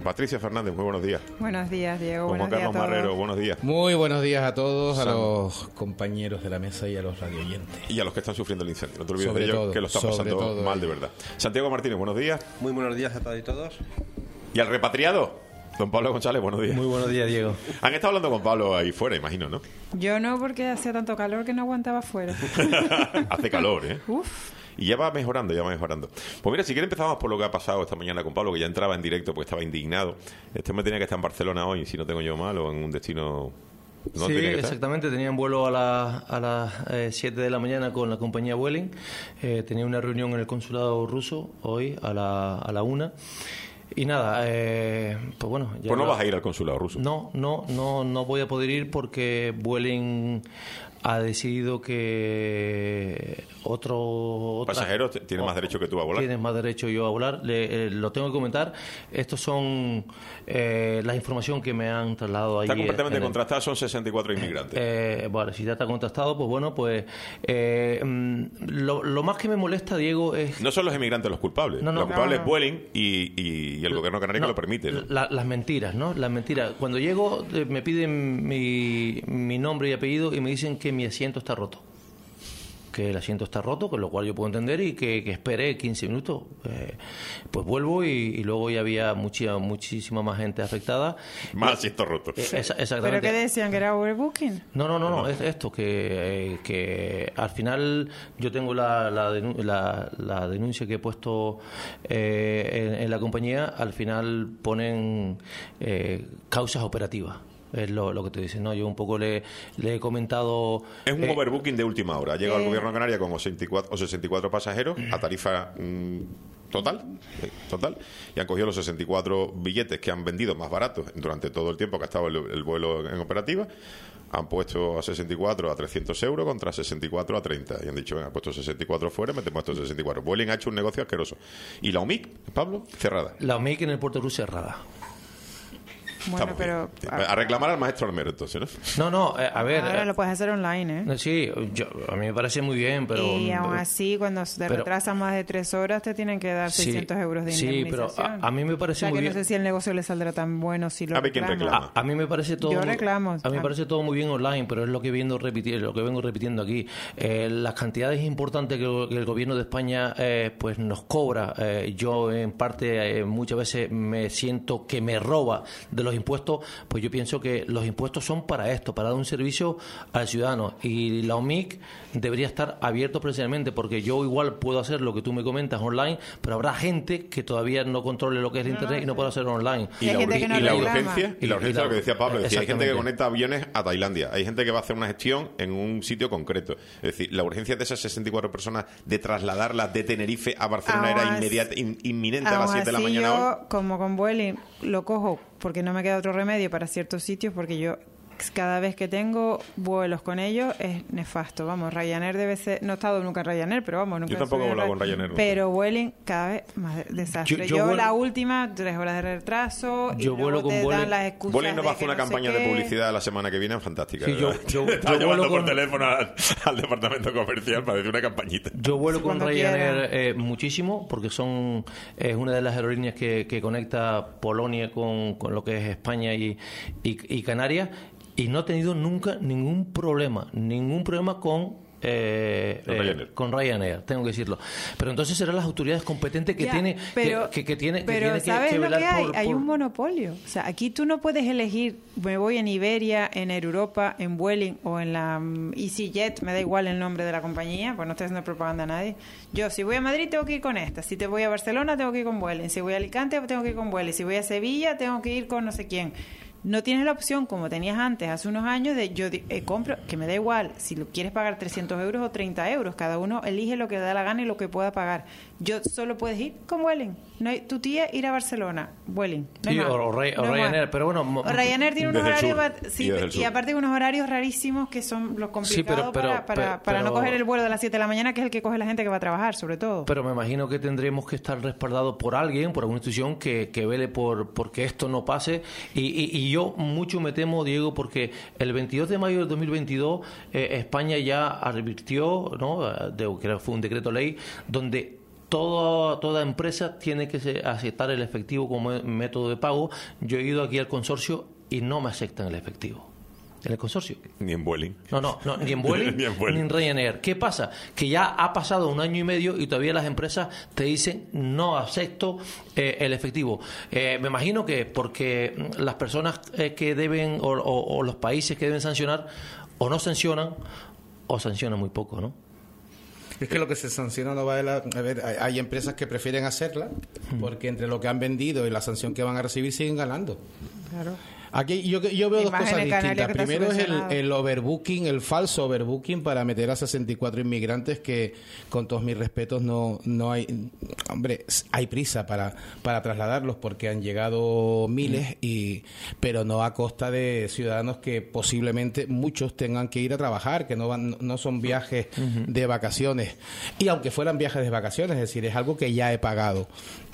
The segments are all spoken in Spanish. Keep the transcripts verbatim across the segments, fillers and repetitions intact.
Patricia Fernández, muy buenos días. Buenos días, Diego. Con Juan Carlos Marrero, buenos días. Muy buenos días a todos, a los compañeros de la mesa y a los radioyentes. Y a los que están sufriendo el incendio. No te olvides Sobre de ellos, todo, que lo están pasando todo, mal eh. de verdad. Santiago Martínez, buenos días. Muy buenos días a todas y todos. Y al repatriado, don Pablo González, buenos días. Muy buenos días, Diego. Han estado hablando con Pablo ahí fuera, imagino, ¿no? Yo no, porque hacía tanto calor que no aguantaba afuera. Hace calor, ¿eh? Uf. Y ya va mejorando, ya va mejorando. Pues mira, si quiere empezamos por lo que ha pasado esta mañana con Pablo, que ya entraba en directo porque estaba indignado. Este hombre tenía que estar en Barcelona hoy, si no tengo yo mal, o en un destino... ¿No sí, tenía que estar? exactamente. Tenía un vuelo a, la, a las eh, siete de la mañana con la compañía Vueling. Eh, tenía una reunión en el consulado ruso hoy a la, a la una. Y nada, eh, pues bueno... Ya pues no la... vas a ir al consulado ruso. No, no, no, no voy a poder ir porque Vueling ha decidido que otro... Otra, Pasajeros tienen más derecho que tú a volar. Tienes más derecho yo a volar. Le, eh, lo tengo que comentar. Estos son eh, la información que me han trasladado ahí. Está completamente en el, contrastado, son sesenta y cuatro inmigrantes. Eh, bueno, si ya está contrastado, pues bueno, pues... Eh, lo, lo más que me molesta, Diego, es... No son los inmigrantes los culpables. No, no, los culpables no, no. es Vueling y, y, y el gobierno canario No, que lo permite, ¿no? La, las mentiras, ¿no? Las mentiras. Cuando llego, eh, me piden mi, mi nombre y apellido y me dicen que mi asiento está roto. Que el asiento está roto, con lo cual yo puedo entender y que, que espere quince minutos. Eh, pues vuelvo y, y luego ya había mucha, muchísima más gente afectada. Más asientos rotos. Eh, esa- ¿Pero exactamente. qué decían? ¿Que era overbooking? No, no, no, no, es esto, que, eh, que al final yo tengo la, la, denu- la, la denuncia que he puesto eh, en, en la compañía, al final ponen eh, causas operativas. Es lo, lo que te dicen, ¿no? Yo un poco le, le he comentado... Es un eh, overbooking de última hora. Ha llegado eh, el gobierno de Canarias con sesenta y cuatro, o sesenta y cuatro pasajeros a tarifa mm, total, eh, total, y han cogido los sesenta y cuatro billetes que han vendido más baratos durante todo el tiempo que ha estado el, el vuelo en operativa. Han puesto a sesenta y cuatro a trescientos euros contra sesenta y cuatro a treinta. Y han dicho, venga, puesto sesenta y cuatro fuera, metemos estos sesenta y cuatro. Vueling ha hecho un negocio asqueroso. Y la U M I C, Pablo, cerrada. La O M I C en el puerto de Luz cerrada. Bueno, Estamos pero... bien. A reclamar al maestro Almero, entonces, ¿no? No, no, eh, a ver... Ahora eh, lo puedes hacer online, ¿eh? no, sí, yo, a mí me parece muy bien, pero... Y aún así, cuando te pero- retrasas más de tres horas, te tienen que dar Sí, seiscientos euros de sí, pero indemnización. a- a mí me O parece sea, muy que bien. no sé si el negocio le saldrá tan bueno si lo A ver quién reclama. reclama. A, a mí me parece todo Yo muy- reclamo. a mí me Ah. parece todo muy bien online, pero es lo que viendo repiti- lo que vengo repitiendo aquí. Eh, las cantidades importantes que, el- que el gobierno de España eh, pues nos cobra, eh, yo en parte eh, muchas veces me siento que me roba de los impuestos, pues yo pienso que los impuestos son para esto, para dar un servicio al ciudadano, y la O M I C debería estar abierto precisamente porque yo igual puedo hacer lo que tú me comentas online, pero habrá gente que todavía no controle lo que es el internet y no pueda hacerlo online. Y Hay la, gente urg- que no y la reclama. urgencia, y la Y- urgencia y la- lo que decía Pablo, decía, hay gente que exactamente. conecta aviones a Tailandia, hay gente que va a hacer una gestión en un sitio concreto. Es decir, la urgencia de esas sesenta y cuatro personas de trasladarlas de Tenerife a Barcelona Aún era así- inmediata, in- inminente a las Aún siete de la así, mañana hoy. yo, como con Vueling, lo cojo porque no me queda otro remedio para ciertos sitios, porque yo cada vez que tengo vuelos con ellos es nefasto. Vamos, Ryanair debe ser... No he estado nunca en Ryanair, pero vamos, nunca Yo tampoco he he subido volado en con Ryanair nunca. Pero Vueling cada vez más de- desastre. Yo- Yo, yo vuelo- la última, tres horas de retraso y Yo luego vuelo con te Vueling- dan las excusas Vueling nos va a de hacer que una no sé campaña de qué. publicidad la semana que viene fantástica. Sí, yo- ¿verdad? yo- Está yo llamando vuelo por con- teléfono al, al departamento comercial para decir una campañita. Yo vuelo con Cuando Ryanair quiera. eh, muchísimo porque son es una de las aerolíneas que, que conecta Polonia con, con lo que es España y, y, y Canarias, y no he tenido nunca ningún problema, ningún problema con eh, Con eh, Ryanair. con Ryanair, tengo que decirlo. Pero entonces serán las autoridades competentes que Ya, tiene pero, que, que, que tiene, que pero tiene que- ¿sabes que lo velar que hay? por- Hay por- un monopolio. O sea, aquí tú no puedes elegir, me voy en Iberia, en Air Europa, en Vueling o en la mm, EasyJet, me da igual el nombre de la compañía, pues no estoy haciendo propaganda a nadie. Yo, si voy a Madrid, tengo que ir con esta. Si te voy a Barcelona, tengo que ir con Vueling. Si voy a Alicante, tengo que ir con Vueling. Si voy a Sevilla, tengo que ir con no sé quién. No tienes la opción, como tenías antes, hace unos años, de yo di- eh, compro, que me da igual, si lo quieres pagar trescientos euros o treinta euros, cada uno elige lo que le da la gana y lo que pueda pagar. Yo solo puedes ir con Vueling. No hay, tu tía ir a Barcelona, Vueling. No hay Sí, más. o, o Ry- o No hay más. Ryanair, pero bueno, mo- O Ryanair tiene unos Desde el horarios, sur, va- sí, y desde el y sur. aparte unos horarios rarísimos que son los complicados pero- pero- para, para, pero- para no pero- coger el vuelo de las siete de la mañana, que es el que coge la gente que va a trabajar, sobre todo. Pero me imagino que tendremos que estar respaldados por alguien, por alguna institución que, que vele por porque esto no pase. Y, y, y yo mucho me temo, Diego, porque el veintidós de mayo del dos mil veintidós eh, España ya advirtió, ¿no? De, creo que fue un decreto ley, donde todo, toda empresa tiene que se- aceptar el efectivo como método de pago. Yo he ido aquí al consorcio y no me aceptan el efectivo. En el consorcio. Ni en Vueling. No, no, no, ni en Vueling Ni en Vueling. ni en Ryanair. ¿Qué pasa? Que ya ha pasado un año y medio y todavía las empresas te dicen no acepto eh, el efectivo. Eh, me imagino que porque las personas eh, que deben o, o- o los países que deben sancionar o no sancionan o sancionan muy poco, ¿no? Es que lo que se sanciona no vale la... A ver, hay, hay empresas que prefieren hacerla porque entre lo que han vendido y la sanción que van a recibir siguen ganando. Claro. Aquí yo, yo veo dos Imagen cosas de Canarias distintas. que está Primero es el, subvencionado. el overbooking, el falso overbooking para meter a sesenta y cuatro inmigrantes que, con todos mis respetos, no, no hay... Hombre, hay prisa para, para trasladarlos porque han llegado miles, y pero no a costa de ciudadanos que posiblemente muchos tengan que ir a trabajar, que no, van, no son viajes de vacaciones. Y aunque fueran viajes de vacaciones, es decir, es algo que ya he pagado.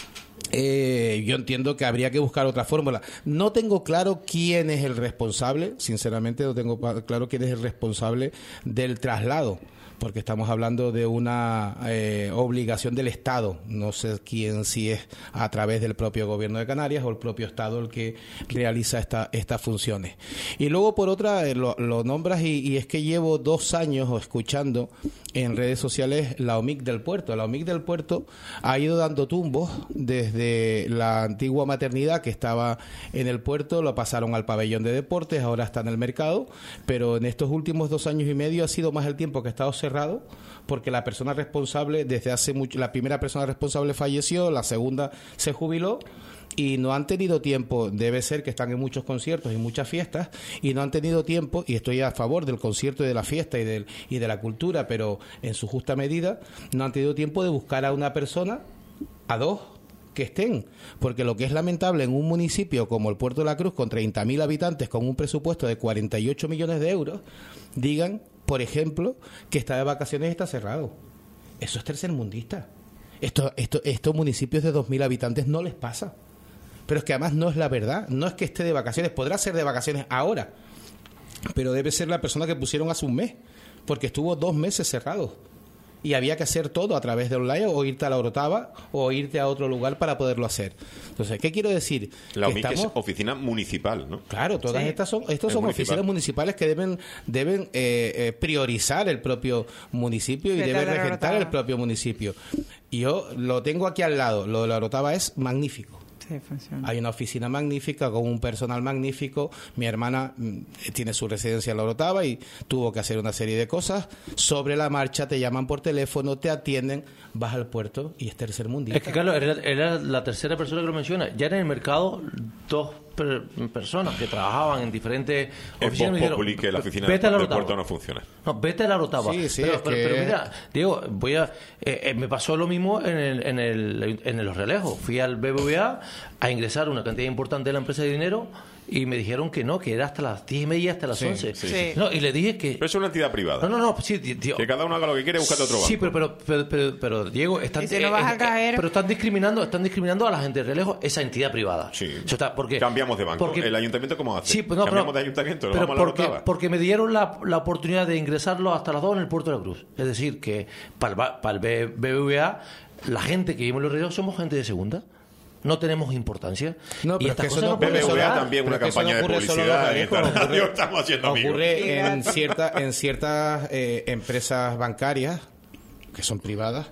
Eh, yo entiendo que habría que buscar otra fórmula. No tengo claro quién es el responsable, sinceramente no tengo pa- claro quién es el responsable del traslado, porque estamos hablando de una eh, obligación del Estado. No sé quién, si es a través del propio Gobierno de Canarias o el propio Estado el que realiza esta, estas funciones. Y luego, por otra, eh, lo, lo nombras y, y es que llevo dos años escuchando en redes sociales la O M I C del puerto. La O M I C del puerto ha ido dando tumbos desde la antigua maternidad que estaba en el puerto, lo pasaron al pabellón de deportes, ahora está en el mercado, pero en estos últimos dos años y medio ha sido más el tiempo que ha estado cerrado, porque la persona responsable, desde hace mucho, la primera persona responsable falleció, la segunda se jubiló, y no han tenido tiempo, debe ser que están en muchos conciertos y muchas fiestas, y no han tenido tiempo, y estoy a favor del concierto y de la fiesta y, del, y de la cultura, pero en su justa medida, no han tenido tiempo de buscar a una persona, a dos, que estén, porque lo que es lamentable en un municipio como el Puerto de la Cruz, con treinta mil habitantes, con un presupuesto de cuarenta y ocho millones de euros, digan, por ejemplo, que está de vacaciones y está cerrado. Eso es tercermundista. Esto, esto, estos municipios de dos mil habitantes no les pasa. Pero es que además no es la verdad, no es que esté de vacaciones, podrá ser de vacaciones ahora, pero debe ser la persona que pusieron hace un mes, porque estuvo dos meses cerrado y había que hacer todo a través de online, o irte a la Orotava o irte a otro lugar para poderlo hacer. Entonces, ¿qué quiero decir? La O Que M I C estamos- es oficina municipal, ¿no? Claro, todas Sí. estas son, estos Es son municipal. oficinas municipales que deben deben eh, eh, priorizar el propio municipio y ¿Qué deben tal la regentar Orotava? el propio municipio. Y yo lo tengo aquí al lado, lo de la Orotava es magnífico. Sí, funciona. Hay una oficina magnífica con un personal magnífico. Mi hermana mm, tiene su residencia en la Orotava y tuvo que hacer una serie de cosas. Sobre la marcha te llaman por teléfono, te atienden, vas al puerto y es tercermundista. Es que, Carlos, era, era la tercera persona que lo menciona. Ya en el mercado, dos per- personas que trabajaban en diferentes Es oficinas Vox me dijeron, Populi que la oficina vete a la del Orotava. puerto no funciona. No, vete a la Orotava. Sí, sí, pero, es pero, que- pero mira, Diego, voy a, eh, eh, me pasó lo mismo en el, en el, en los relejos. Fui al B B V A a ingresar una cantidad importante de la empresa de dinero y me dijeron que no, que era hasta las diez y media, hasta las Sí, once. sí. Sí. No, y le dije que... Pero es una entidad privada. No, no, no, sí, tío. Que cada uno haga lo que quiere, búscate otro banco. Sí, pero, pero, pero, pero, pero, Diego, están, ¿Y si no vas al cajero? pero están discriminando, están discriminando a la gente de Relejo, esa entidad privada. Sí. Eso está, porque, Cambiamos de banco. porque- ¿El ayuntamiento cómo hace? Sí, pues no, Cambiamos pero- de ayuntamiento, nos pero vamos a la porque, Orotava. porque me dieron la, la oportunidad de ingresarlo hasta las dos en el Puerto de la Cruz. Es decir, que para el, ba- para el B B V A, la gente que vivimos en los Relejos somos gente de segunda. No tenemos importancia. No, y pero es estas que eso cosas no pueden B B V A pasar. también Pero una es que eso no campaña de ocurre solo en publicidad los en esta relejos, radio ocurre- estamos haciendo amigos. Ocurre en, cierta, en ciertas eh, empresas bancarias, que son privadas,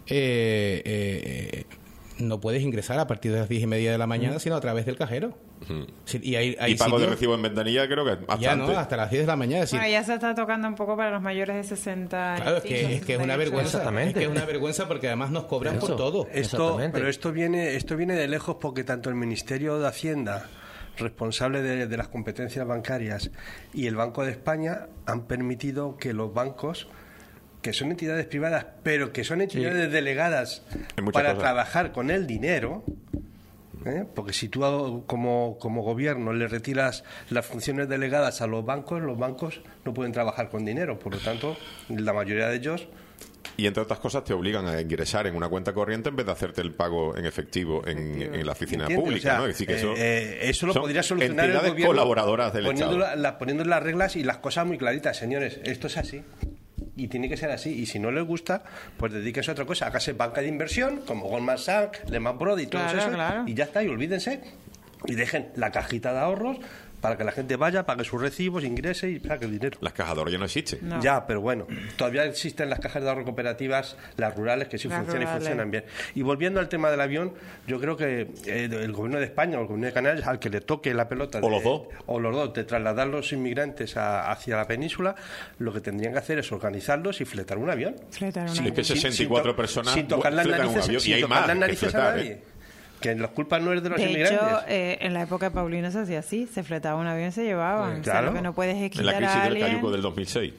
eh, eh, no puedes ingresar a partir de las diez y media de la mañana, sino a través del cajero. Sí, y hay, hay Y pago de sitios- recibo en ventanilla creo que es bastante. ya no, hasta las diez de la mañana. Es decir, Bueno, ya se está tocando un poco para los mayores de sesenta. claro, es que, es que es una vergüenza. Exactamente. Es que es una vergüenza porque además nos cobran por Eso. todo. Esto, Exactamente. pero esto viene, esto viene de lejos porque tanto el Ministerio de Hacienda, responsable de, de las competencias bancarias, y el Banco de España han permitido que los bancos, que son entidades privadas, pero que son entidades delegadas En muchas para cosas. trabajar con el dinero, ¿eh? Porque si tú como, como gobierno le retiras las funciones delegadas a los bancos, los bancos no pueden trabajar con dinero. Por lo tanto, la mayoría de ellos... Y entre otras cosas te obligan a ingresar en una cuenta corriente en vez de hacerte el pago en efectivo en, en la oficina ¿Entiendes? pública, O sea, ¿no? Es decir, que eso, eh, eh, eso lo son podría solucionar el entidades gobierno colaboradoras del poniendo, Estado. la- la- poniendo las reglas y las cosas muy claritas, señores. Esto es así. y tiene que ser así. Y si no les gusta, pues dedíquense a otra cosa. Hágase banca de inversión, como Goldman Sachs, Lehman Brothers y todo Claro, eso. claro. Y ya está, y olvídense. Y dejen la cajita de ahorros para que la gente vaya, pague sus recibos, ingrese y saque el dinero. Las cajas de ahorro ya no existen. No. Ya, pero bueno, todavía existen las cajas de ahorro cooperativas, las rurales, que sí Las funcionan rurales. y funcionan bien. Y volviendo al tema del avión, yo creo que eh, el gobierno de España o el gobierno de Canarias, al que le toque la pelota... O de- los dos. O los dos, de trasladar los inmigrantes a- hacia la península, lo que tendrían que hacer es organizarlos y fletar un avión. Fletar una Sí, es que avión. sesenta y cuatro to- personas sin tocar las fletan un narices, avión, y sin hay tocar más las que narices fletar, a nadie. ¿eh? Que la culpa no es de los De inmigrantes. hecho, eh, en la época de Paulino se hacía así, se fletaba un avión y se llevaban. O sea, Claro. lo que no puedes es En la quitar crisis a del alguien. Cayuco del dos mil seis.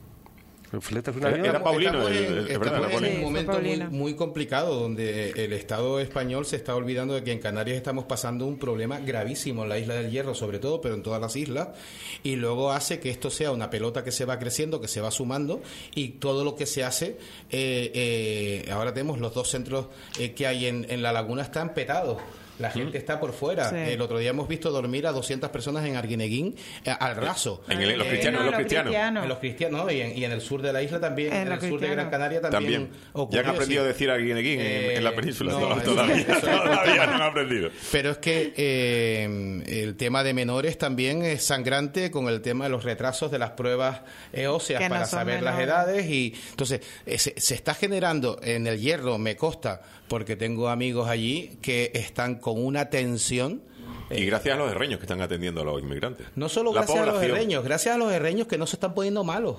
Fletas un Era- avión. era Paulino, Estamos el- en- el- es verdad, estamos era en Paulino. un Sí, momento fue muy, Paulino. muy complicado donde el Estado español se está olvidando de que en Canarias estamos pasando un problema gravísimo en la isla del Hierro sobre todo, pero en todas las islas, y luego hace que esto sea una pelota que se va creciendo, que se va sumando, y todo lo que se hace, eh, eh, ahora tenemos los dos centros eh, que hay en, en la laguna están petados. La gente está por fuera. Sí. El otro día hemos visto dormir a doscientas personas en Arguineguín eh, al raso. En el- los Eh, cristianos, No, los cristianos. en los cristianos, ¿no? y, en, y en el sur de la isla también, En en, los el sur de Gran cristianos. Canaria también, También. ocurrió, Ya han aprendido sí. a decir alguien aquí en, Eh, en la península. no, toda- eso- todavía eso es todavía culpa. no han aprendido. Pero es que eh, el tema de menores también es sangrante con el tema de los retrasos de las pruebas eh, óseas Que no para son saber las menores. edades, y entonces eh, se, se está generando en el Hierro, me consta, porque tengo amigos allí que están con una tensión. Y gracias a los herreños que están atendiendo a los inmigrantes. No solo La gracias a los población. herreños, gracias a los herreños que no se están poniendo malos.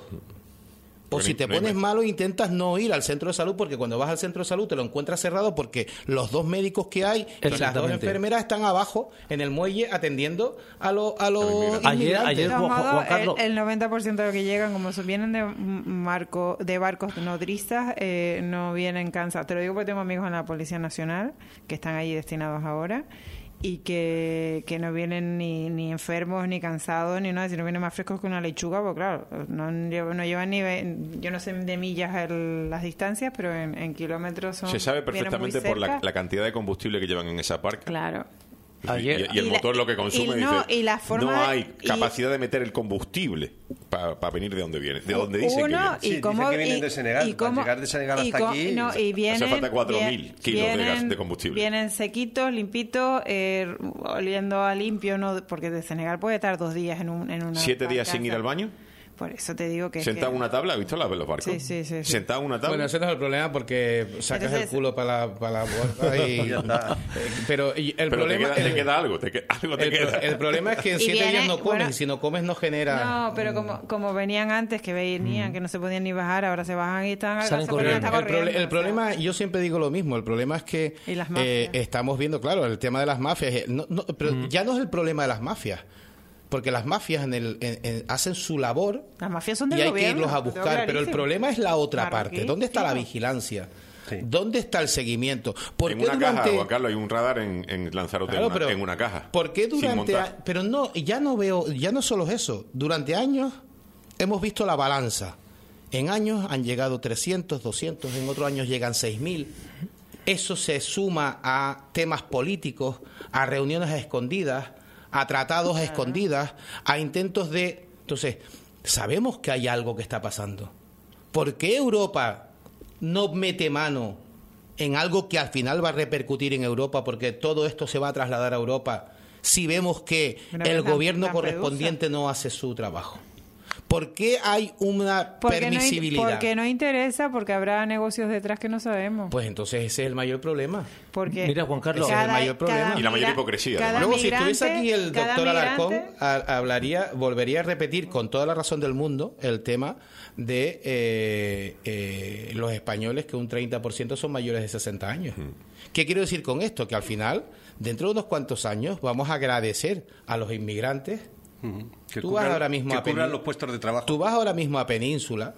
O Porque si no- te no hay pones más. malo, intentas no ir al centro de salud, porque cuando vas al centro de salud te lo encuentras cerrado porque los dos médicos que hay y las dos Exactamente. enfermeras están abajo en el muelle atendiendo a, los a los inmigrantes. Ayer- inmigrantes. ayer De todos Juan- modos, Juan Carlos- el, el noventa por ciento de lo que llegan, como so- vienen de marco de barcos nodrizas, eh, no vienen cansados. Te lo digo porque tengo amigos en la Policía Nacional que están allí destinados ahora y que, que no vienen ni, ni enfermos, ni cansados, ni nada, sino vienen más frescos que una lechuga, porque claro, no, llevan- no llevan ni, ve- yo no sé de millas el- las distancias, pero en, en kilómetros son... Se sabe vienen muy perfectamente por la, cerca. la cantidad de combustible que llevan en esa parca. Claro. Ayer- y, y el y la- motor lo que consume y no- dice, y la forma no de- hay y- capacidad de meter el combustible para venir de donde viene, de donde dicen que Uno, viene. Sí, y dicen cómo que vienen y- de Senegal. y Para cómo- llegar de Senegal y hasta co- aquí, no, y vienen, hace falta cuatro mil bien- kilos de gas, vienen- de combustible. Vienen sequitos, limpitos, eh, oliendo a limpio, no, porque de Senegal puede estar dos días en, un, en una ¿Siete días sin barcaza. ir al baño? Por eso te digo que es ¿Sentado que- en una tabla? ¿Has visto la- los barcos? Sí, sí, sí, sí. ¿Sentado en una tabla? Bueno, ese no es el problema porque sacas Entonces- el culo para la, para la puerta y... Ya está. Eh, Pero y el Pero problema... te, queda, el- te queda algo, te, que- algo te el, pro- queda. el problema es que en Y siete viene- días no comes, bueno, y si no comes no genera... No, pero como, como venían antes, que venían, que no se podían ni bajar, ahora se bajan y están... Salen se ponen hasta corriendo. El, prole- corriendo, el o sea. problema, yo siempre digo lo mismo, el problema es que Y las eh, mafias. estamos viendo, claro, el tema de las mafias, eh, no- no, pero ya no es el problema de las mafias, porque las mafias en el, en- en- hacen su labor Las mafias son del y hay gobierno, que irlos a lo tengo buscar, pero el clarísimo. problema es la otra Claro, parte, aquí, ¿dónde está la claro. vigilancia? Sí. ¿Dónde está el seguimiento? ¿Por En qué una durante... caja, Juan Carlos, hay un radar en, en Lanzarote, Claro, en, una, pero en una caja. ¿por qué sin durante montar. a- pero no, ya no veo, ya no solo eso, durante años hemos visto la balanza. En años han llegado trescientos, doscientos, en otros años llegan seis mil. Eso se suma a temas políticos, a reuniones escondidas, a tratados a escondidas, a intentos de... Entonces, sabemos que hay algo que está pasando. ¿Por qué Europa no mete mano en algo que al final va a repercutir en Europa, porque todo esto se va a trasladar a Europa, si vemos que Una el vez la- gobierno la correspondiente no hace su trabajo? ¿Por qué hay una Porque no in- permisibilidad? porque no interesa, porque habrá negocios detrás que no sabemos. Pues entonces ese es el mayor problema. Porque Mira, Juan Carlos, ese es el mayor problema. Y la mayor migra- hipocresía, cada además. Luego, si estuviese migrante- aquí el cada doctor Alarcón, migrante- ha- hablaría, volvería a repetir con toda la razón del mundo el tema de eh, eh, los españoles, que un treinta por ciento son mayores de sesenta años. ¿Qué quiero decir con esto? Que al final, dentro de unos cuantos años, vamos a agradecer a los inmigrantes. Ujú. Que Tú vas cubran- ahora mismo que a Penín- cubran los puestos de trabajo. Tú vas ahora mismo a Península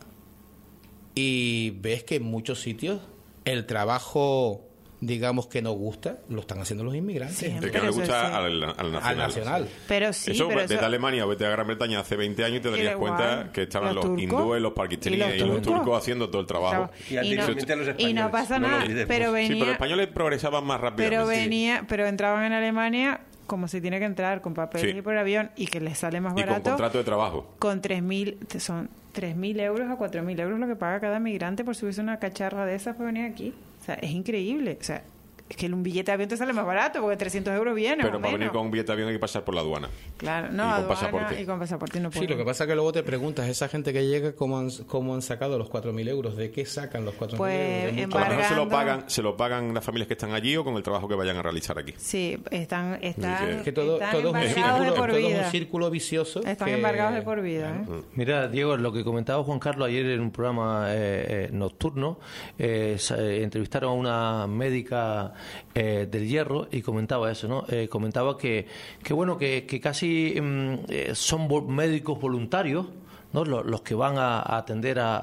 y ves que en muchos sitios el trabajo, digamos, que nos gusta, lo están haciendo los inmigrantes. Sí, El que no Pero le eso gusta sí. al, al nacional. Al nacional. Pero sí, eso, pero vete eso- a Alemania o vete a Gran Bretaña hace veinte años y te Y darías da cuenta igual. que estaban Los los, turcos. hindúes, los Y pakistaníes los y los turcos. turcos haciendo todo el trabajo. Y Y no, anteriormente a los y no españoles, pasa no lo nada, olvidemos. pero Sí, venía, pero los españoles progresaban más rápido. pero venía, pero entraban en Alemania como se tiene que entrar, con papeles Sí. y por avión, y que les sale más Y con barato. contrato de trabajo. Con tres mil, son tres mil euros a cuatro mil euros lo que paga cada migrante por subirse una cacharra de esas para venir aquí. O sea, es increíble. O sea, es que un billete de avión te sale más barato porque trescientos euros viene. Pero o para menos. venir con un billete de avión hay que pasar por la aduana. Claro, no, y con aduana pasaporte. y con pasaporte no puede. Sí, lo que pasa es que luego te preguntas, esa gente que llega, ¿cómo han, cómo han sacado los cuatro mil euros? ¿De qué sacan los cuatro mil Pues, euros? De en mucho- A lo mejor se lo Embargando. pagan, se lo pagan las familias que están allí o con el trabajo que vayan a realizar aquí. Sí, están, están, Así que- que todo, están todo es un embargados círculo, de por todo es vida. un círculo vicioso. Están que- embargados de por vida. ¿eh? Mira, Diego, lo que comentaba Juan Carlos ayer en un programa eh, eh, nocturno, eh, se- eh, entrevistaron a una médica eh, del Hierro y comentaba eso, ¿no? Eh, comentaba que, que bueno, que, que casi mm, eh, son vo- médicos voluntarios, ¿no? Los, los que van a, a atender a,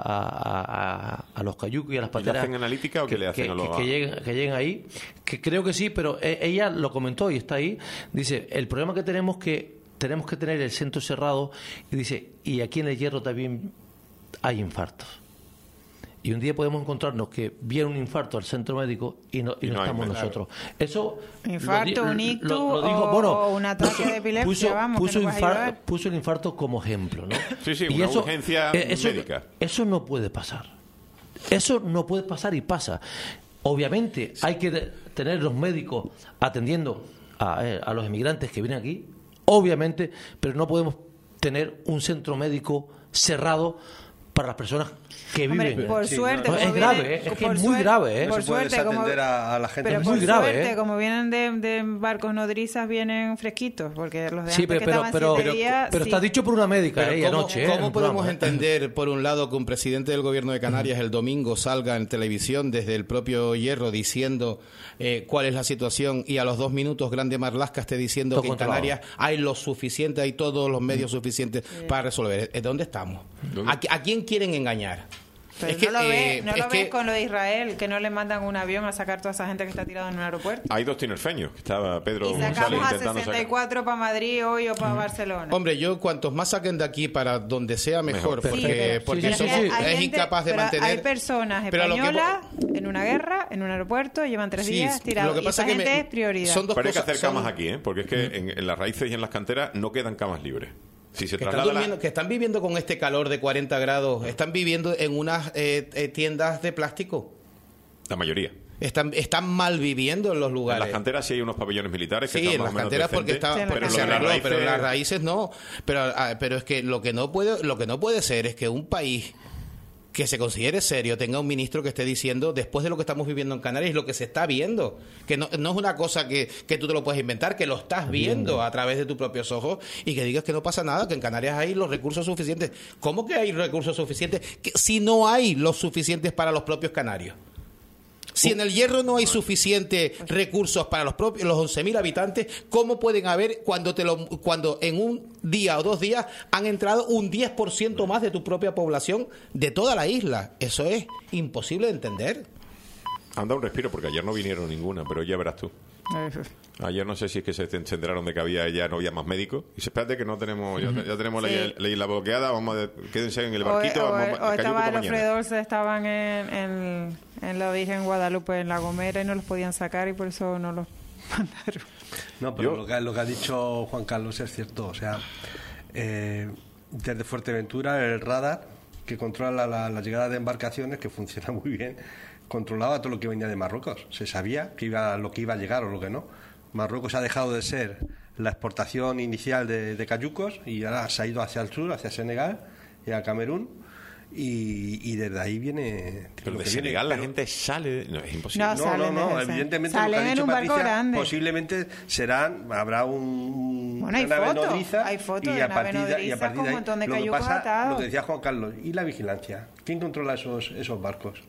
a, a, a los cayucos y a las ¿Y le pateras. hacen analítica o qué que, le hacen que, a los- que, que lleguen, que lleguen ahí, que creo que sí, pero eh, ella lo comentó y está ahí. Dice, el problema que tenemos que tenemos que tener el centro cerrado, y dice, y aquí en el Hierro también hay infartos. Y un día podemos encontrarnos que viene un infarto al centro médico y no, y Y no no hay estamos médico. nosotros. Eso Infarto, lo di- un ictus lo- lo dijo, o- bueno, o un ataque de epilepsia, puso, vamos, puso, que nos va a infar- ayudar. puso el infarto como ejemplo, ¿no? Sí, sí, Y una eso- urgencia eh, eso, médica. Eso no puede pasar. Eso no puede pasar y pasa. Obviamente hay que de- tener los médicos atendiendo a, eh, a los inmigrantes que vienen aquí, obviamente, pero no podemos tener un centro médico cerrado para las personas que Hombre, viven. por Sí, suerte, no, es como grave, vienen- ¿eh? Es que por es muy suer- grave, ¿eh? por No se puede suerte, como- desatender a, a la gente. pero Es por muy grave, suerte, ¿eh? como vienen de, de barcos nodrizas, vienen fresquitos, porque los de Sí, antes pero, que pero, estaban pero, siete días, pero sí. está dicho por una médica, Pero ¿eh? Y ¿cómo, anoche, ¿eh? ¿cómo en un podemos programa, ¿eh? entender, por un lado, que un presidente del gobierno de Canarias el domingo salga en televisión desde el propio Hierro diciendo eh, cuál es la situación y a los dos minutos Grande Marlaska esté diciendo Todo que en controlado. Canarias hay lo suficiente, hay todos los medios suficientes para resolver? ¿Eh, ¿Dónde estamos? ¿Dónde? ¿A, qui- a quién quieren engañar? Pero Es que, no lo, ves, eh, no es lo que- ves con lo de Israel, que no le mandan un avión a sacar toda esa gente que está tirada en un aeropuerto. Hay dos tinerfeños, que estaba Pedro Y González sacamos a intentando sesenta y sacar. cuatro para Madrid hoy o para Barcelona. Hombre, yo cuantos más saquen de aquí para donde sea mejor, Mejor. porque, Sí, pero- porque sí, sí, somos- sí, sí. es Hay gente- incapaz de pero mantener. Hay personas Pero lo que- españolas en una guerra, en un aeropuerto, llevan tres Sí, días tirados. lo que pasa y esa es que gente me- es prioridad. son dos Pero hay que cosas- hacer camas son- aquí, ¿eh? Porque es que en, en las raíces y en las canteras no quedan camas libres. Si se Que están, traslada la- durmiendo- que están viviendo con este calor de cuarenta grados, están viviendo en unas eh, eh, tiendas de plástico, la mayoría. están, están mal viviendo en los En lugares. las canteras sí hay unos pabellones militares que Sí, están en más las o menos canteras porque decentes, está, Sí, en las porque pero se lo de las arregló, raíces- pero en las raíces no. Pero, ah, pero es que lo que no puede, lo que no puede ser es que un país que se considere serio tenga un ministro que esté diciendo, después de lo que estamos viviendo en Canarias, lo que se está viendo, que no, no es una cosa que, que tú te lo puedes inventar, que lo estás viendo a través de tus propios ojos y que digas que no pasa nada, que en Canarias hay los recursos suficientes. ¿Cómo que hay recursos suficientes que, si no hay los suficientes para los propios canarios? Si en el Hierro no hay suficientes recursos para los propios los once mil habitantes, ¿cómo pueden haber cuando te lo, cuando en un día o dos días han entrado un diez por ciento más de tu propia población de toda la isla? Eso es imposible de entender. Anda un respiro, porque ayer no vinieron ninguna, pero ya verás tú. Ayer no sé si es que se enteraron de que había ya no había más médicos. Y dice, espérate que no tenemos, ya, ya tenemos Sí. la, la isla bloqueada, vamos a, quédense en el O, barquito, o- vamos o a estaba Cayuco los mañana. Fredolce, estaban en, en, en la Virgen Guadalupe, en La Gomera, y no los podían sacar y por eso no los mandaron. No, pero Yo- lo, que, lo que ha dicho Juan Carlos es cierto. O sea, eh, desde Fuerteventura, el radar que controla la, la llegada de embarcaciones, que funciona muy bien, controlaba todo lo que venía de Marruecos. Se sabía que iba, lo que iba a llegar o lo que no. Marruecos ha dejado de ser la exportación inicial de, de cayucos y ahora se ha ido hacia el sur, hacia Senegal y a Camerún. Y, y desde ahí viene. Pero lo de que viene. Senegal la Pero- gente sale... No, es imposible. No, No, no, salen no, desde ese- evidentemente lo que salen ha en dicho un barco Patricia, grande. posiblemente serán, habrá un Bueno, hay una nave fotos, nodriza hay fotos y de a nave partir de, y a nodriza partir con de un ahí, montón de lo que cayucos pasa, atados. lo que decía Juan Carlos, y la vigilancia, ¿quién controla esos esos barcos?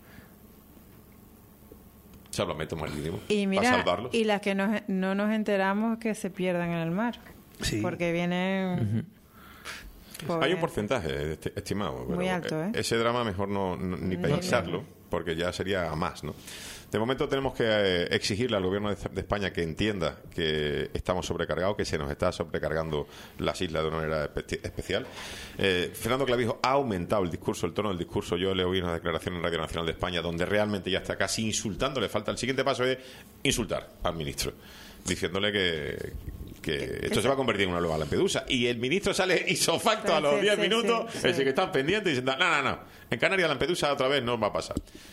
Salvamento marítimo. Y para mira, salvarlos. y las que nos- no nos enteramos que se pierdan en el mar. Sí. Porque vienen... Pobre. Hay un porcentaje esti- estimado. Muy pero alto, ¿eh? Ese drama mejor no, no- ni No, pensarlo, porque ya sería a más, ¿no? De momento tenemos que eh, exigirle al gobierno de, de España que entienda que estamos sobrecargados, que se nos está sobrecargando las islas de una manera espe- especial. Eh, Fernando Clavijo ha aumentado el discurso, el tono del discurso. Yo le oí una declaración en Radio Nacional de España donde realmente ya está casi insultando. Le falta el siguiente paso es insultar al ministro, diciéndole que que esto se va a convertir en una nueva Lampedusa. Y el ministro sale isofacto a los Sí, diez sí, minutos, sí, sí. ese que están pendientes, diciendo, no, no, no, en Canarias Lampedusa otra vez no va a pasar.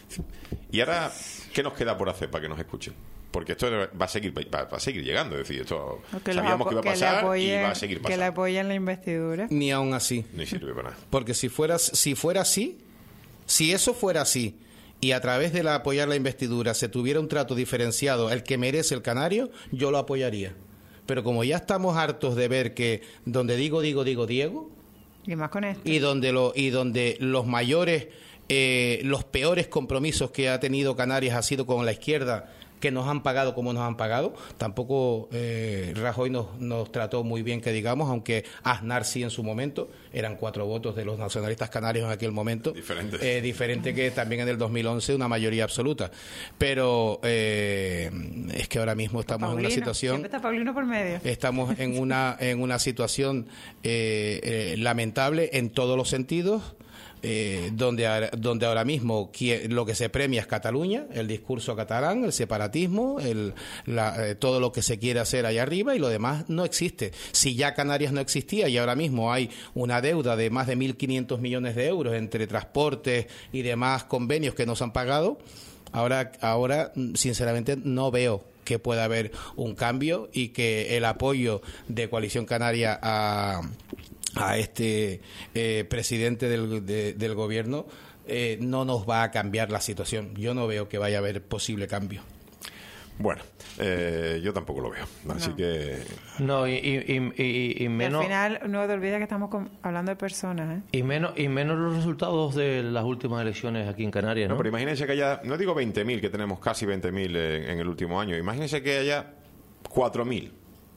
Y ahora, ¿qué nos queda por hacer para que nos escuchen? Porque esto va a seguir va, va a seguir llegando, es decir, esto Que los sabíamos apo- que iba a que le pasar apoyen- y va a seguir Que le pasando. apoyen la investidura. Ni aún así. Ni sirve para nada. Porque si fuera, si fuera así, si eso fuera así, y a través de la apoyar la investidura se tuviera un trato diferenciado, el que merece el canario, yo lo apoyaría. Pero como ya estamos hartos de ver que donde digo, digo, digo, Diego, Y más con esto. y donde, lo, y donde los mayores, eh, los peores compromisos que ha tenido Canarias ha sido con la izquierda, que nos han pagado como nos han pagado, tampoco eh, Rajoy nos, nos trató muy bien, que digamos, aunque Aznar sí en su momento, eran cuatro votos de los nacionalistas canarios en aquel momento, Diferente. eh, diferente que también en el dos mil once una mayoría absoluta, pero eh, es que ahora mismo estamos Paulino, en una situación... siempre está Paulino por medio. Estamos en una en una situación eh, eh, lamentable en todos los sentidos, eh, donde ahora- donde ahora mismo qui- lo que se premia es Cataluña, el discurso catalán, el separatismo, el, la- eh, todo lo que se quiere hacer allá arriba, y lo demás no existe. Si ya Canarias no existía y ahora mismo hay una deuda de más de mil quinientos millones de euros entre transportes y demás convenios que nos han pagado, ahora ahora mm, sinceramente no veo que pueda haber un cambio y que el apoyo de Coalición Canaria a, a este eh, presidente del, de- del gobierno eh, no nos va a cambiar la situación. Yo no veo que vaya a haber posible cambio. Bueno, eh, yo tampoco lo veo. Así No. que No, y, y, y, y- y Y menos... al final, no te olvides que estamos con- hablando de personas, ¿eh? Y menos, y menos los resultados de las últimas elecciones aquí en Canarias, no, ¿no? pero imagínense que haya, no digo veinte mil, que tenemos casi veinte mil en, en el último año, imagínense que haya cuatro mil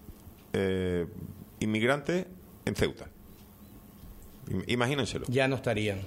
eh, inmigrantes en Ceuta. Im- Imagínenselo. Ya no estarían.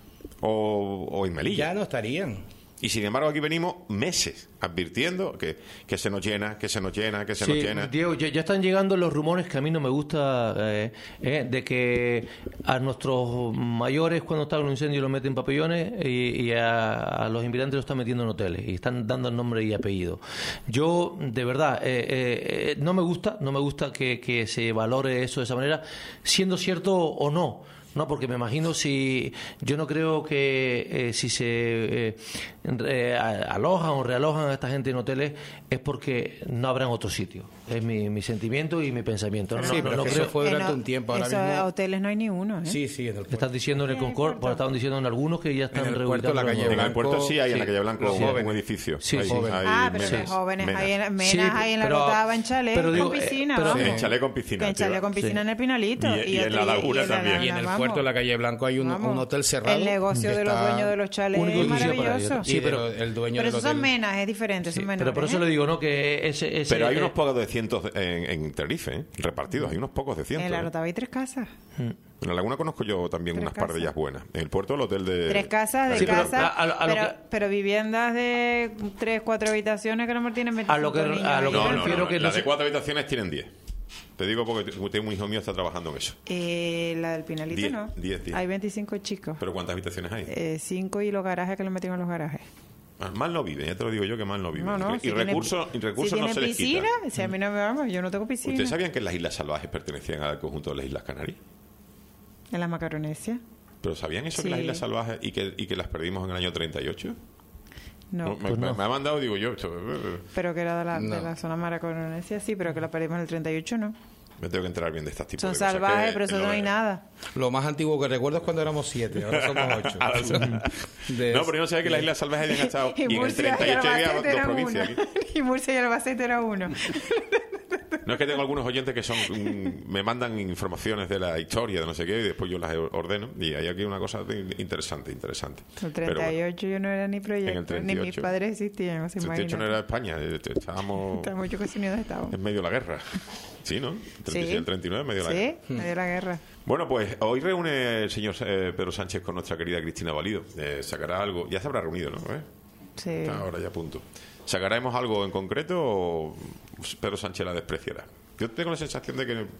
O, o en Melilla. Ya no estarían. Y sin embargo aquí venimos meses advirtiendo que, que se nos llena, que se nos llena, que se Sí, nos llena. Diego, ya, ya están llegando los rumores que a mí no me gusta, eh, eh, de que a nuestros mayores cuando está un incendio los meten en pabellones y, y a, a los inmigrantes los están metiendo en hoteles y están dando nombre y apellido. Yo, de verdad, eh, eh, no me gusta, no me gusta que, que se valore eso de esa manera, siendo cierto o no. No, porque me imagino si... Yo no creo que eh, si se eh, re- alojan o realojan a esta gente en hoteles es porque no habrán otro sitio. Es mi, mi sentimiento y mi pensamiento. No, Sí, no, pero no es que creo- eso fue durante En o- un tiempo. Ahora esos mismo... hoteles no hay ni uno, ¿eh? Sí, sí, en el puerto. Estás diciendo en el Concord, pues estaban diciendo en algunos que ya están En el puerto, la reubicados calle los- En el puerto Blanco, sí hay, en la sí, calle Blanco, los un, jóvenes. un edificio. Sí, Hay- sí. hay Ah, pero menas, los jóvenes, menas. hay en, menas Sí, hay en la pero- Rotava, en chalet, pero digo, con eh, piscina, pero- vamos. En chalet con piscina. Que en chalet tío. con piscina Sí. en el Pinalito. Y- y en la otro- Laguna en la también. Y en el vamos. puerto, la calle Blanco, hay un, Vamos. un hotel cerrado. El negocio que de los está dueños de los chalets único es y exclusivo para maravilloso. ellos. Sí, Sí, pero pero- el dueño Pero del esos son hotel... menas, es diferente, son Sí, menores. pero por eso ¿eh? le digo, ¿no? Que ese... ese Pero hay eh, unos pocos de cientos en, en Tenerife, ¿eh? Repartidos, hay unos pocos de cientos. En la ¿eh? Rotava hay tres casas. En la Laguna conozco yo también Tres unas par de casas. ellas buenas. En el puerto, el hotel de... Tres casas de Sí, pero casa, a- a lo- a lo pero, que- pero viviendas de tres, cuatro habitaciones que no tienen veinticinco A lo que- niños a lo ahí que No, dentro. no, prefiero no, que la no de se- cuatro habitaciones tienen diez. Te digo porque t- tengo un hijo mío que está trabajando en eso. Eh, la del Pinalito Diez, no. diez, diez. Hay veinticinco chicos. ¿Pero cuántas habitaciones hay? Eh, cinco y los garajes que le metieron en los garajes. Ah, mal no viven, ya te lo digo yo que mal no viven. No, no, y si tiene- recursos, y recursos si no tiene se les quita. piscina, si a mí no me vamos, yo no tengo piscina. ¿Ustedes sabían que las Islas Salvajes pertenecían al conjunto de las Islas Canarias? En la Macaronesia. ¿Pero sabían eso, que Sí. las Islas Salvajes y que, y que las perdimos en el año treinta y ocho? No, me, me- me ha mandado, digo yo, esto, pero que era de la, No. de la zona Macaronesia, sí, pero que la perdimos en el treinta y ocho, ¿no. me tengo que enterar bien de estas tipos Son de cosas. salvajes, que pero eso en lo no hay de- nada. Lo más antiguo que recuerdo es cuando éramos siete, ahora somos ocho. Ahora son- De- No, pero yo no sabía que las Islas Salvajes habían estado... y en el Murcia treinta y ocho había Albacete dos eran provincias uno. aquí. Y Murcia y Albacete era uno. No es que tengo algunos oyentes que son mm, me mandan informaciones de la historia, de no sé qué, y después yo las ordeno. Y hay aquí una cosa de- interesante, interesante. El Pero treinta y bueno, ocho yo no era ni proyecto, En el treinta y ni mis ocho. padres existían, o sea, el treinta y ocho no imagínate. era España, eh, estábamos Estamos mucho que unidos estábamos. en medio de la guerra. Sí, ¿no? El treinta y seis, Sí. el treinta y nueve en medio de la Sí, guerra. me dio la guerra. Bueno, pues hoy reúne el señor eh, Pedro Sánchez con nuestra querida Cristina Valido. Eh, sacará algo. Ya se habrá reunido, ¿no? ¿Eh? Sí. Está ahora ya a punto. ¿Sacaremos algo en concreto o Pedro Sánchez la despreciará? Yo tengo la sensación de que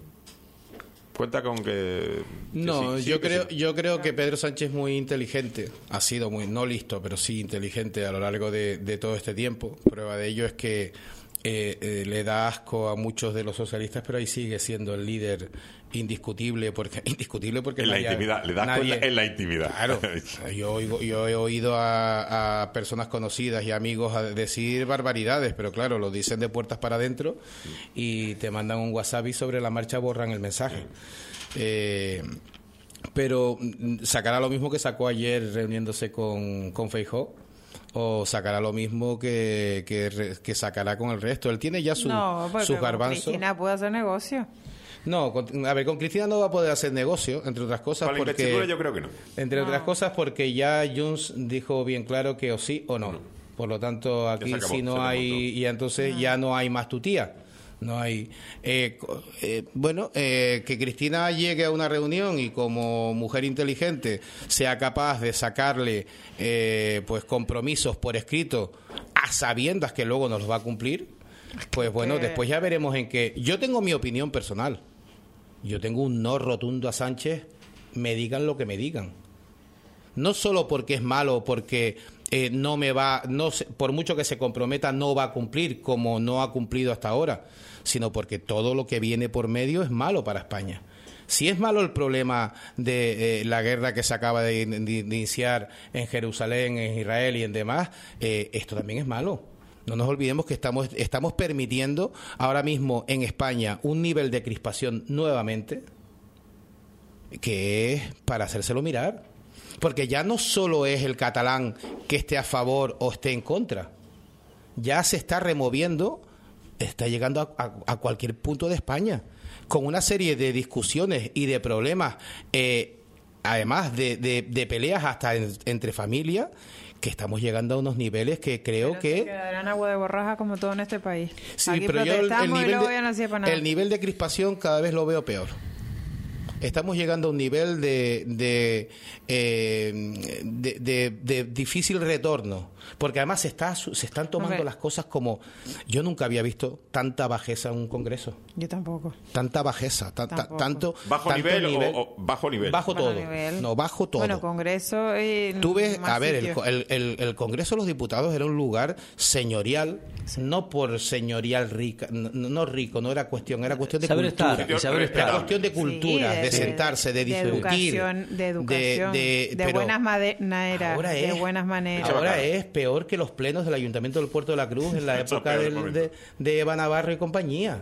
cuenta con que... que No, sí, sí, yo que creo, sí. yo creo que Pedro Sánchez es muy inteligente, ha sido muy, no listo, pero sí inteligente a lo largo de, de todo este tiempo. Prueba de ello es que eh, eh, le da asco a muchos de los socialistas, pero ahí sigue siendo el líder indiscutible, porque indiscutible porque en la nadie, intimidad, le da asco nadie, en la intimidad. Claro, yo, oigo, yo he oído a, a personas conocidas y amigos a decir barbaridades, pero claro, lo dicen de puertas para adentro y te mandan un WhatsApp y sobre la marcha borran el mensaje. Eh, pero sacará lo mismo que sacó ayer reuniéndose con, con Feijóo, o sacará lo mismo que, que, que sacará con el resto. Él tiene ya su, no, sus garbanzos. Cristina puede hacer negocio. No, con, a ver, con Cristina no va a poder hacer negocio, entre otras cosas. Con la porque, investidura yo creo que no. Entre no. otras cosas porque ya Junts dijo bien claro que o sí o no. no. Por lo tanto, aquí acabó, si no hay... Y entonces no. ya no hay más tutía. No hay. Eh, eh, bueno, eh, que Cristina llegue a una reunión y como mujer inteligente sea capaz de sacarle eh, pues compromisos por escrito a sabiendas que luego nos los va a cumplir, pues bueno, que... después ya veremos en qué. Yo tengo mi opinión personal. Yo tengo un no rotundo a Sánchez, me digan lo que me digan. No solo porque es malo, porque eh, no me va, no se, por mucho que se comprometa, no va a cumplir como no ha cumplido hasta ahora, sino porque todo lo que viene por medio es malo para España. Si es malo el problema de eh, la guerra que se acaba de, de, de iniciar en Jerusalén, en Israel y en demás, eh, esto también es malo. No nos olvidemos que estamos, estamos permitiendo ahora mismo en España un nivel de crispación nuevamente que es para hacérselo mirar. Porque ya no solo es el catalán que esté a favor o esté en contra. Ya se está removiendo, está llegando a, a, a cualquier punto de España, con una serie de discusiones y de problemas, eh, además de, de, de peleas hasta en, entre familias, que estamos llegando a unos niveles que creo pero que... se quedarán agua de borraja como todo en este país. Sí, aquí pero yo el, el, nivel de, el nivel de crispación cada vez lo veo peor. Estamos llegando a un nivel de de, eh, de, de, de difícil retorno, porque además se, está, se están tomando okay. las cosas como... Yo nunca había visto tanta bajeza en un congreso. Yo tampoco. Tanta bajeza, ta, ta, tanto... ¿Bajo tanto nivel, nivel o, o bajo nivel? Bajo, bajo todo. Nivel. No, bajo todo. Bueno, congreso... Y Tú ves, a ver, el, el, el, el Congreso de los Diputados era un lugar señorial, sí. no por señorial rica, no, no rico, no era cuestión, era cuestión de saber cultura. Estar, saber estar. Era cuestión de cultura, sí, de, de sentarse, de, de discutir. Educación, de educación, de, de, de buenas maneras. Ahora es, de buenas maneras. Ahora es peor que los plenos del Ayuntamiento del Puerto de la Cruz en la época del, de, de Eva Navarro y compañía.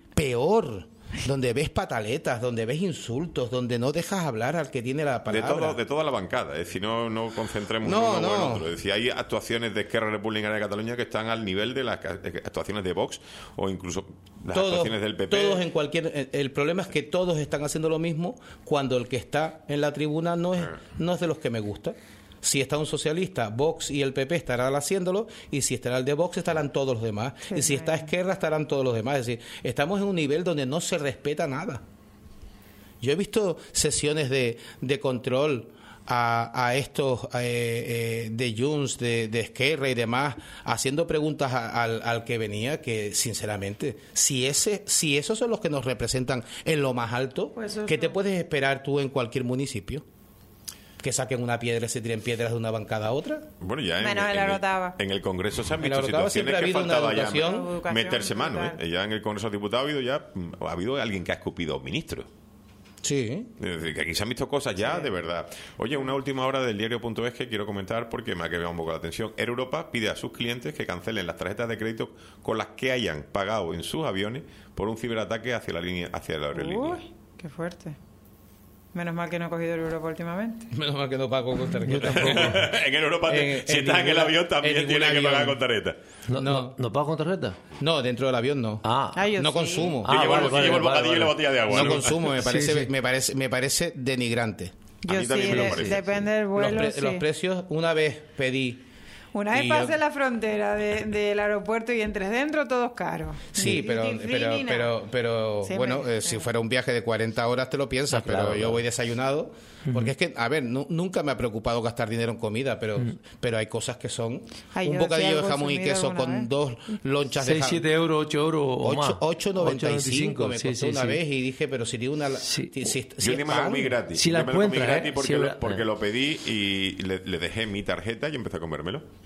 Peor. Donde ves pataletas, donde ves insultos, donde no dejas hablar al que tiene la palabra. De, todo, de toda la bancada, es decir, no, no concentremos no, uno no. o en otro. Es decir, hay actuaciones de Esquerra Republicana de Cataluña que están al nivel de las actuaciones de Vox o incluso las todos, actuaciones del P P. Todos en cualquier... El problema es que todos están haciendo lo mismo cuando el que está en la tribuna no es, no es de los que me gusta. Si está un socialista, Vox y el P P estarán haciéndolo, y si estará el de Vox estarán todos los demás, sí, y si está Esquerra estarán todos los demás. Es decir, estamos en un nivel donde no se respeta nada. Yo he visto sesiones de, de control a, a estos eh, eh, de Junts, de, de Esquerra y demás, haciendo preguntas a, al, al que venía, que sinceramente, si ese si esos son los que nos representan en lo más alto, pues ¿qué te puedes esperar tú en cualquier municipio? Que saquen una piedra y se tiren piedras de una bancada a otra. Bueno, ya en, Menos en, en, el, en el Congreso se han visto situaciones que faltaba ya educación, meterse mano. ¿eh? Ya en el Congreso de Diputados ha habido ya ha habido alguien que ha escupido ministros. Sí. Es decir, que aquí se han visto cosas ya, sí. de verdad. Oye, una última hora del diario.es que quiero comentar porque me ha quedado un poco la atención. Air Europa pide a sus clientes que cancelen las tarjetas de crédito con las que hayan pagado en sus aviones por un ciberataque hacia la línea, hacia la aerolínea. Uy, qué fuerte. Menos mal que no he cogido el Europa últimamente. Menos mal que no pago con tarjeta. En el Europa, te, en, si en estás ninguna, en el avión, también tienes que pagar con tarjeta. ¿No, no, ¿no pago con tarjeta? No, dentro del avión no. Ah, ah no sí. consumo. Ah, yo vale, llevo, vale, llevo vale, el bocadillo vale. y la botella de agua. No, ¿no? consumo, me parece, sí, sí. me parece, me parece denigrante. Yo sí, de, depende del vuelo. Los, pre, sí. los precios, una vez pedí. Una vez pasé yo... la frontera de, del aeropuerto y entres dentro, todo es caro. Sí, pero pero pero, pero sí, bueno, eh, si fuera un viaje de cuarenta horas te lo piensas, ah, claro, pero claro. yo voy desayunado. Porque uh-huh. es que, a ver, no, nunca me ha preocado gastar dinero en comida, pero uh-huh. pero hay cosas que son... Ay, un bocadillo de jamón y queso con vez. dos lonchas seis, de jamón. siete euros, ocho euros o más. ocho noventa y cinco me sí, costó sí, una sí. vez y dije, pero si tiene una... Sí. Si, si, yo ni me lo comí gratis. Si la yo me lo comí gratis ¿eh? porque, si lo, la... porque lo pedí y le, le dejé mi tarjeta y empecé a comérmelo.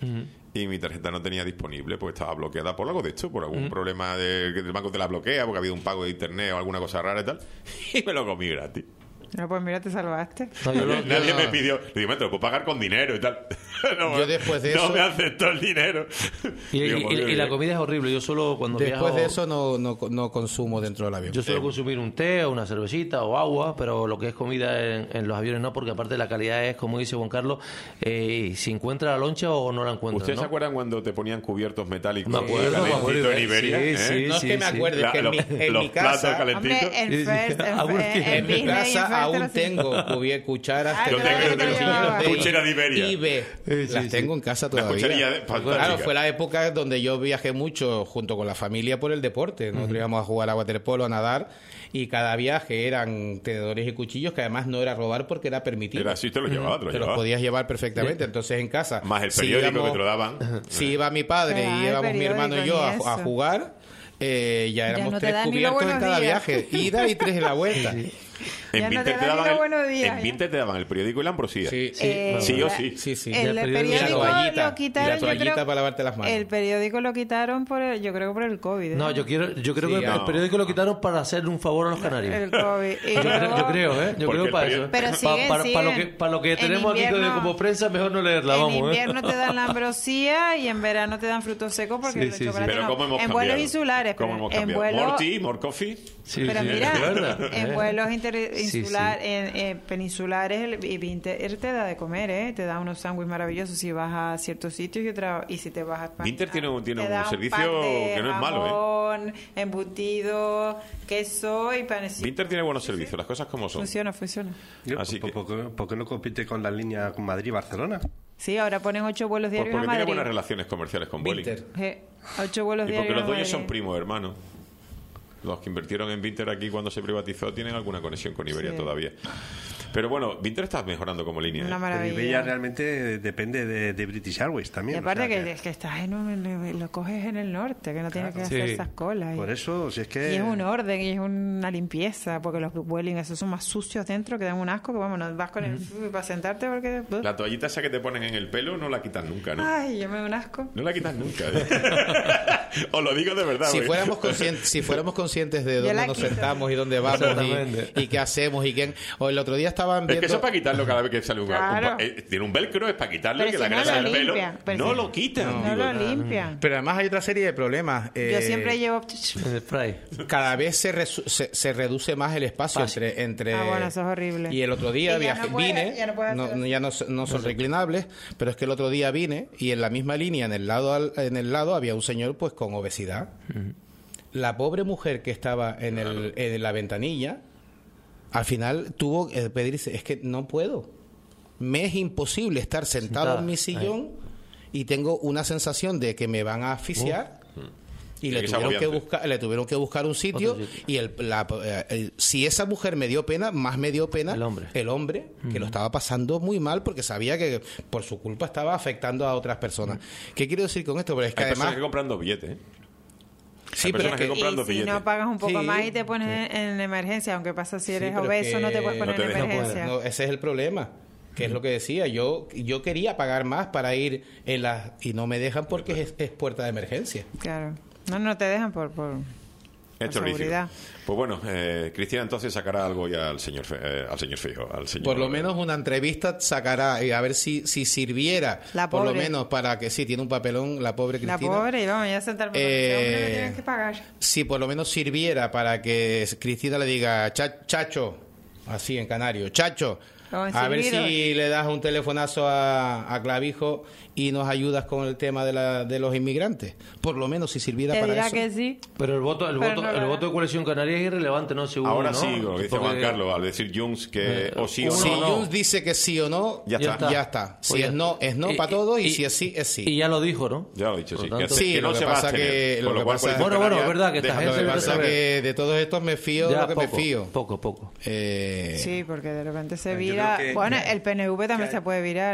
Uh-huh. Y mi tarjeta no tenía disponible, pues estaba bloqueada por algo de esto, por algún uh-huh. problema de, que el banco te la bloquea, porque ha habido un pago de internet o alguna cosa rara y tal, y me lo comí gratis. No, pues mira, te salvaste. No, yo lo, Nadie yo no. me pidió. Le digo, te lo puedo pagar con dinero y tal. No, yo después de no eso... No me aceptó el dinero. Y, digo, y, y, y la comida es horrible. Yo solo cuando Después viajo... de eso no, no, no consumo dentro del avión. Yo suelo consumir un té, o una cervecita o agua, pero lo que es comida en, en los aviones no, porque aparte la calidad es, como dice Juan Carlos, eh, si encuentra la loncha o no la encuentra. ¿Ustedes ¿no? se acuerdan cuando te ponían cubiertos metálicos? Me acuerdo, me acuerdo. En Iberia, sí, ¿eh? sí, no es sí, que me acuerde, sí. es que en, la, mi, en los mi casa... calentitos. Hombre, en, first, en, en, en mi casa aún tengo cubier, cucharas, ah, yo tengo cuchara de Iberia. Ibe. Eh, sí, Las sí. tengo en casa todavía. De, claro, fue la época donde yo viajé mucho junto con la familia por el deporte. Nosotros uh-huh. íbamos a jugar a waterpolo, a nadar, y cada viaje eran tenedores y cuchillos, que además no era robar porque era permitido. Era así, te los llevaba, te los te llevaba. los podías llevar perfectamente. Entonces en casa... Más el periódico si íbamos, que te lo daban. Si iba mi padre y íbamos mi hermano y yo a, a jugar... Eh, ya éramos ya no tres cubiertos en cada días. viaje, ida y tres en la vuelta. Sí. En Vinter te, te, daban el, días, en Vinter te daban el periódico y la ambrosía. Sí, sí, eh, sí o sí. sí, sí. El, el periódico, periódico y la toallita, lo quitaron, y la toallita creo, para lavarte las manos. El periódico lo quitaron por el, yo creo que por el COVID. ¿eh? No, yo quiero, yo creo sí, que no. el periódico lo quitaron para hacer un favor a los canarios. El COVID. Y yo, luego, creo, yo creo, ¿eh? Yo creo para eso. Pero siguen, pa, para, siguen. Para lo que, para lo que tenemos invierno, aquí como prensa, mejor no leerla, vamos. En invierno ¿eh? te dan la ambrosía y en verano te dan frutos secos porque sí, el sí, chocolate sí. Pero no. ¿cómo hemos en cambiado? vuelos insulares. ¿Cómo hemos en cambiado? vuelos... More tea, more coffee. Sí, pero sí, mira, en ¿eh? vuelos interinsular, sí, sí. En, en peninsulares, el, y Vinter te da de comer, ¿eh? Te da unos sándwiches maravillosos si vas a ciertos sitios y, otra, y si te vas a España. Vinter tiene un, tiene un un servicio de que no es malo, jamón, ¿eh? embutido, queso y panecito. Vinter tiene buenos servicios, las cosas como son. Funciona, funciona. Así ¿Por, que... por, por, ¿Por qué no compite con la línea Madrid-Barcelona? Sí, ahora ponen ocho vuelos diarios pues a porque Madrid. tiene buenas relaciones comerciales con Vueling. Sí, ocho vuelos y diarios porque los dueños a son Madrid. primos, hermanos. Los que invirtieron en Vinter aquí cuando se privatizó tienen alguna conexión con Iberia sí. todavía. Pero bueno, Vinter está mejorando como línea. Una ¿eh? maravilla. Pero Iberia realmente depende de, de British Airways también. Y aparte o sea, que, que... que estás en un, lo coges en el norte, que no tienes claro. que hacer sí. esas colas. Por y, eso, si es que... Y es un orden, y es una limpieza, porque los Vueling esos son más sucios dentro, que dan un asco, que vamos, no vas con el uh-huh. para sentarte porque... Uh. La toallita esa que te ponen en el pelo no la quitas nunca, ¿no? Ay, yo me doy un asco. No la quitas nunca. ¿eh? Os lo digo de verdad. Si güey. fuéramos conscientes, si fuéramos conscientes de dónde nos quito. sentamos y dónde vamos y, y qué hacemos y quién... O el otro día estaban viendo... Es que eso es para quitarlo cada vez que sale un... Claro. un eh, tiene un velcro, es para quitarlo y que si la no grasa del pelo... Pero no si lo quitan. No, no lo limpian. Pero además hay otra serie de problemas. Eh, yo siempre llevo... El spray. Cada vez se, resu- se, se reduce más el espacio entre, entre... Ah, bueno, eso es horrible. Y el otro día Y ya viaje, no puede- vine... ya no puede no, hacer no, ya no, no son reclinables, pero es que el otro día vine y en la misma línea, en el lado, al- en el lado había un señor pues con obesidad. Uh-huh. La pobre mujer que estaba en, el, en la ventanilla, al final tuvo que pedirse, es que no puedo. Me es imposible estar sentado Sentada. en mi sillón Ahí. y tengo una sensación de que me van a asfixiar. Uh. Y le tuvieron, que buscar, le tuvieron que buscar un sitio, sitio. y el, la, el, si esa mujer me dio pena, más me dio pena el hombre, el hombre que uh-huh. lo estaba pasando muy mal porque sabía que por su culpa estaba afectando a otras personas. Uh-huh. ¿Qué quiero decir con esto? Pero es que hay además personas que comprando billetes, ¿eh? Sí, hay pero es que, que comprando y si billetes. no pagas un poco sí, más y te pones sí. en emergencia, aunque pasa si eres sí, obeso, no te puedes poner no te en emergencia. No, ese es el problema. Que es lo que decía, yo yo quería pagar más para ir en las y no me dejan porque es, es puerta de emergencia. Claro. No, no te dejan por, por, por seguridad. Pues bueno, eh, Cristina entonces sacará algo ya al señor eh, al señor Feijóo, al señor. Por lo menos una entrevista sacará y a ver si si sirviera la por lo menos para que sí tiene un papelón la pobre Cristina. La pobre, y vamos ya a sentarme con eh, ese hombre que tienen que pagar. Si por lo menos sirviera para que Cristina le diga Cha, chacho, así en canario, chacho. A ver si le das un telefonazo a, a Clavijo y nos ayudas con el tema de, la, de los inmigrantes. Por lo menos si sirviera Te para dirá eso. Que sí. Pero el voto el Pero voto no, el no. voto de Coalición Canaria es irrelevante, ¿no? Seguro, ahora ¿no? sí, lo que dice Porque... Juan Carlos, al decir Junts que eh, o sí o no. Si no. Junts dice que sí o no, ya, ya está. está. Ya está. Si Pues es ya. no, es no Y- para todos y, y- si es sí, es sí. Y ya lo dijo, ¿no? Ya lo he dicho, sí. Por Que, tanto- Sí, que no lo que se va a pasa abstener. que- Con lo lo que cual, pasa- Coalición Bueno, bueno, Canaria es verdad que esta deja- Lo gente que se pasa sabe. que de todos estos me fío Ya, lo que poco, me fío. Poco, poco. Eh, Sí, porque de repente se Yo vira. creo que- Bueno, que- el P N V también que- se puede virar, ¿eh?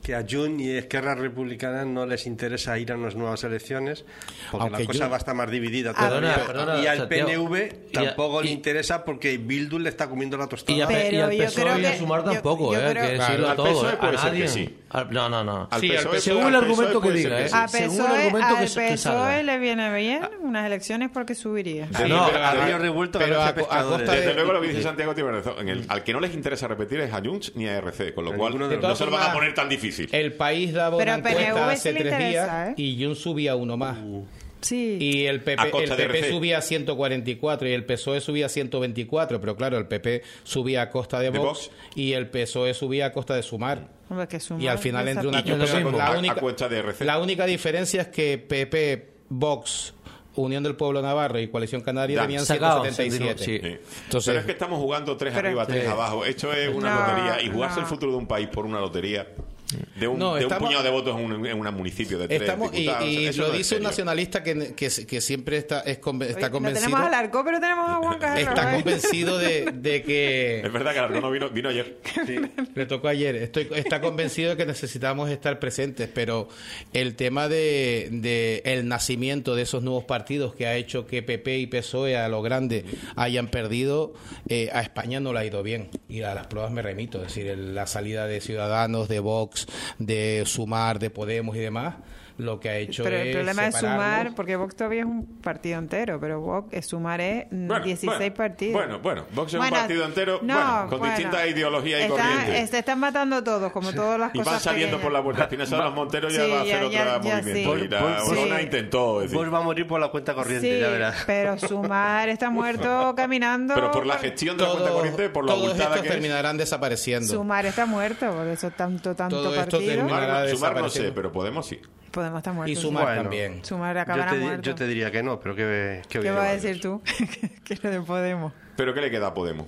que a Junts y Esquerra Republicana no les interesa ir a unas nuevas elecciones porque Aunque la cosa yo- va a estar más dividida Perdona, todavía. perdona, y al Santiago. P N V Y a- tampoco le y- interesa porque Bildu le está comiendo la tostada. Y, a, Pero y al yo P S O E creo y a que- Sumar yo- tampoco, yo ¿eh? creo- que Claro, decirlo al todo, P S O E ¿eh? puede A ser que nadie. sí. Al- no, no, no. Al Sí, P S O E, al según el al P S O E argumento que puede ser diga, ¿eh? sí. A Según el PSOE, argumento que, al que P S O E salga. le viene bien unas elecciones porque subiría. Desde No, luego- a río revuelto pero ganarse a co- a pescadores. costa de- Desde luego lo que dice Santiago tiene razón. En el- al que no les interesa repetir es a Junts ni a R C, con lo A cual ninguno de no los se lo dos. van a poner tan difícil. El país daba Pero una al P N V encuesta sí hace le tres interesa, días ¿eh? y Jun subía uno más. Sí. Y el P P, A costa el de P P R C. subía a ciento cuarenta y cuatro y el P S O E subía a ciento veinticuatro, pero claro, el P P subía a costa de De Vox, Vox. y el P S O E subía a costa de Sumar. Hombre, que Sumar Y al final entre una Y yo cosa lo mismo, la a- a única, cuenta de R C. la única diferencia es que P P, Vox, Unión del Pueblo Navarro y Coalición Canaria Dan. tenían Sacado, ciento setenta y siete. sí. Sí. Entonces- pero es que estamos jugando tres Pero- arriba, tres Sí. abajo. Esto es una No, lotería. Y jugarse no. el futuro de un país por una lotería, de un, No, de un estamos- puñado de votos en un, en un municipio de tres Estamos, y diputados. y Eso lo no es dice un serio. nacionalista que, que, que siempre está, es conven- está Oye, no convencido. tenemos al Arco, pero tenemos a Juan Carlos. Está ¿eh? convencido de, de que Es verdad que Alarcón no vino, vino ayer. le tocó ayer. Estoy, está convencido de que necesitamos estar presentes, pero el tema de, de el nacimiento de esos nuevos partidos que ha hecho que P P y P S O E a lo grande hayan perdido, eh, a España no le ha ido bien. Y a las pruebas me remito, es decir, el- la salida de Ciudadanos, de Vox, de Sumar, de Podemos y demás, lo que ha hecho Pero es el problema es separarnos. sumar, porque Vox todavía es un partido entero, pero Vox, es sumar es mm, Bueno, dieciséis bueno, partidos. Bueno, bueno, Vox es Bueno, un partido entero no, bueno, con bueno. distintas ideologías y Están- corrientes. Se están matando todos, como todas las Y cosas van saliendo pequeñas. por la puerta. Espinosa de los Monteros ya Sí, va a hacer ya- otro ya- ya movimiento. sí. Y la Por- Olona sí. intentó decir. Vos va a morir por la cuenta corriente, Sí, ya verás. pero sumar está muerto caminando. Pero por la por- gestión de la cuenta Todo- corriente, por la todos abultada estos que es. terminarán desapareciendo. Sumar está muerto, por eso tanto, tanto Todo esto partido. termina- Sumar, terminará sumar no sé, desapareciendo. pero Podemos sí. Podemos estar muertos. Y sí. Sumar Bueno. también. Sumar Yo acabará te, di- muerto. yo te diría que no, pero ¿qué, qué, voy ¿Qué a vas a llevar? decir tú? que lo de Podemos. ¿Pero qué le queda a Podemos?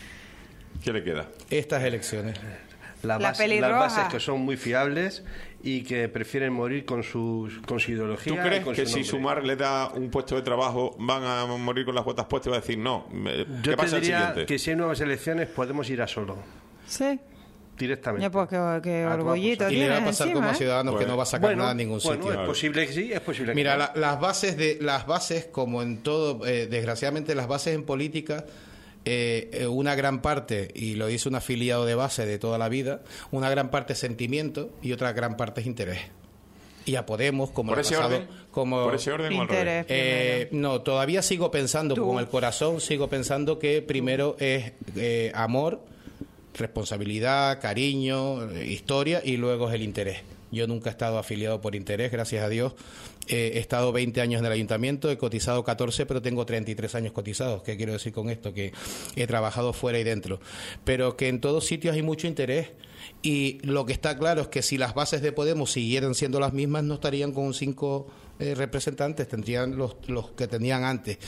¿Qué le queda? Estas elecciones. La La base- pelirroja. las bases que son muy fiables y que prefieren morir con su, con su ideología. ¿Tú y crees con que su si nombre. Sumar le da un puesto de trabajo van a morir con las botas puestas y va a decir no? me- ¿Qué Yo te pasa el diría siguiente? que si hay nuevas elecciones podemos ir a solo, Sí. directamente. Ya, pues, qué, qué A orgullito Y le va a tienes pasar encima, como a ¿eh? Ciudadanos que Bueno. no va a sacar Bueno, nada en ningún bueno, sitio. es posible que sí, es posible que Mira, no. la- las bases de las bases, como en todo, eh, desgraciadamente las bases en política, eh, eh, una gran parte, y lo dice un afiliado de base de toda la vida, una gran parte es sentimiento y otra gran parte es interés. Y a Podemos, como ¿Por el ese pasado, orden? como ¿Por ese orden o al revés? Interés. Eh, no, todavía sigo pensando, Tú. con el corazón sigo pensando que primero es eh, amor, responsabilidad, cariño, eh, historia y luego es el interés. Yo nunca he estado afiliado por interés, gracias a Dios. Eh, he estado veinte años en el ayuntamiento, he cotizado catorce, pero tengo treinta y tres años cotizados. ¿Qué quiero decir con esto? Que he trabajado fuera y dentro. Pero que en todos sitios hay mucho interés. Y lo que está claro es que si las bases de Podemos siguieran siendo las mismas, no estarían con cinco eh, representantes, tendrían los, los que tenían antes.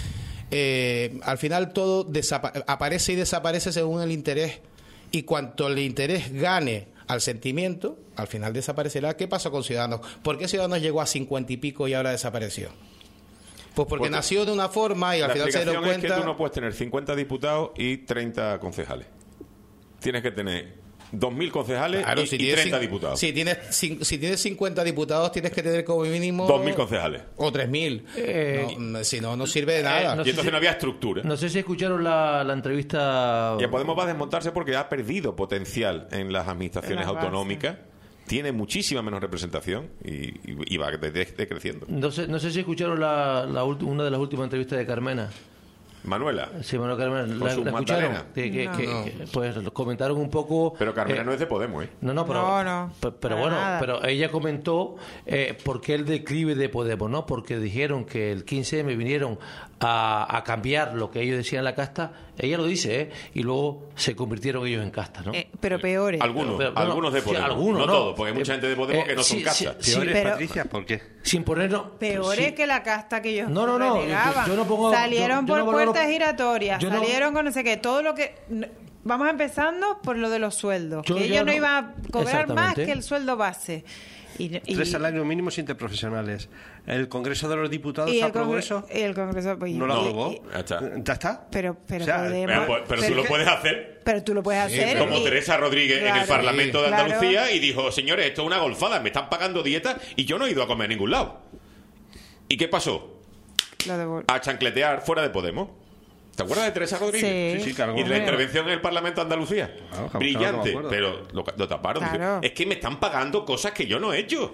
Eh, al final todo desapa- aparece y desaparece según el interés. Y cuanto el interés gane al sentimiento, al final desaparecerá. ¿Qué pasó con Ciudadanos? ¿Por qué Ciudadanos llegó a cincuenta y pico y ahora desapareció? Pues porque, Porque nació de una forma y al La final se explicación dio es que cuenta. tú no puedes tener cincuenta diputados y treinta concejales. Tienes que tener dos mil concejales Claro, y, si y tienes treinta cin- diputados. Si tienes, cin- si tienes cincuenta diputados, tienes que tener como mínimo dos mil concejales. o tres mil. Eh, No, si no, no sirve de nada. no Y sé entonces si- no había estructura. No sé si escucharon la, la entrevista. Y a Podemos va a desmontarse porque ha perdido potencial en las administraciones En las bases. autonómicas. Tiene muchísima menos representación y, y- y va de- de- decreciendo. No sé, no sé si escucharon la, la ulti- una de las últimas entrevistas de Carmena. Manuela. Sí, Manuel Carmena, Con ¿la, su la escucharon? Magdalena. Que, que- No. que- No. que, pues comentaron un poco. Pero Carmena eh, no es de Podemos, ¿eh? No, no, pero, No, no, pe- pero para bueno, nada. pero ella comentó eh, por qué el declive de Podemos, ¿no? Porque dijeron que el quince eme vinieron a, a cambiar lo que ellos decían en la casta, ella lo dice, ¿eh? Y luego se convirtieron ellos en casta, ¿no? Eh, pero peores. Algunos, Pero- pero- algunos de sí, Podemos. algunos, no, no. todos, porque hay mucha Eh, gente de Podemos eh, que no son sí, castas. sí, Peores, pero- Patricia, ¿por qué? Sin ponernos... Peores sí. que la casta que ellos No, no, no, renegaban. yo- yo no pongo- Salieron yo- yo por no valoro- puertas giratorias, yo no- salieron con no sé qué, todo lo que... vamos empezando por lo de los sueldos. Yo que ya ellos no no- iban a cobrar más Exactamente. que el sueldo base. Y, y- Tres salarios mínimos interprofesionales. ¿El Congreso de los Diputados y el, aprobó congre- eso? y el Congreso... pues, ¿No lo y- aprobó? y- Ya está. ¿Ya está? pero pero O sea, podemos... Pero, pues, pero tú lo puedes hacer. Pero tú lo puedes hacer. Como y- Teresa Rodríguez en el Claro, Parlamento de claro. Andalucía y dijo, señores, esto es una golfada, me están pagando dietas y yo no he ido a comer a ningún lado. ¿Y qué pasó? Lo devol- A chancletear fuera de Podemos. ¿Te acuerdas de Teresa Rodríguez? Sí. Sí, sí, claro. Y de la Hombre. intervención en el Parlamento de Andalucía. Claro, claro, claro, Brillante, me acuerdo. pero lo, lo taparon. Claro. Es que me están pagando cosas que yo no he hecho.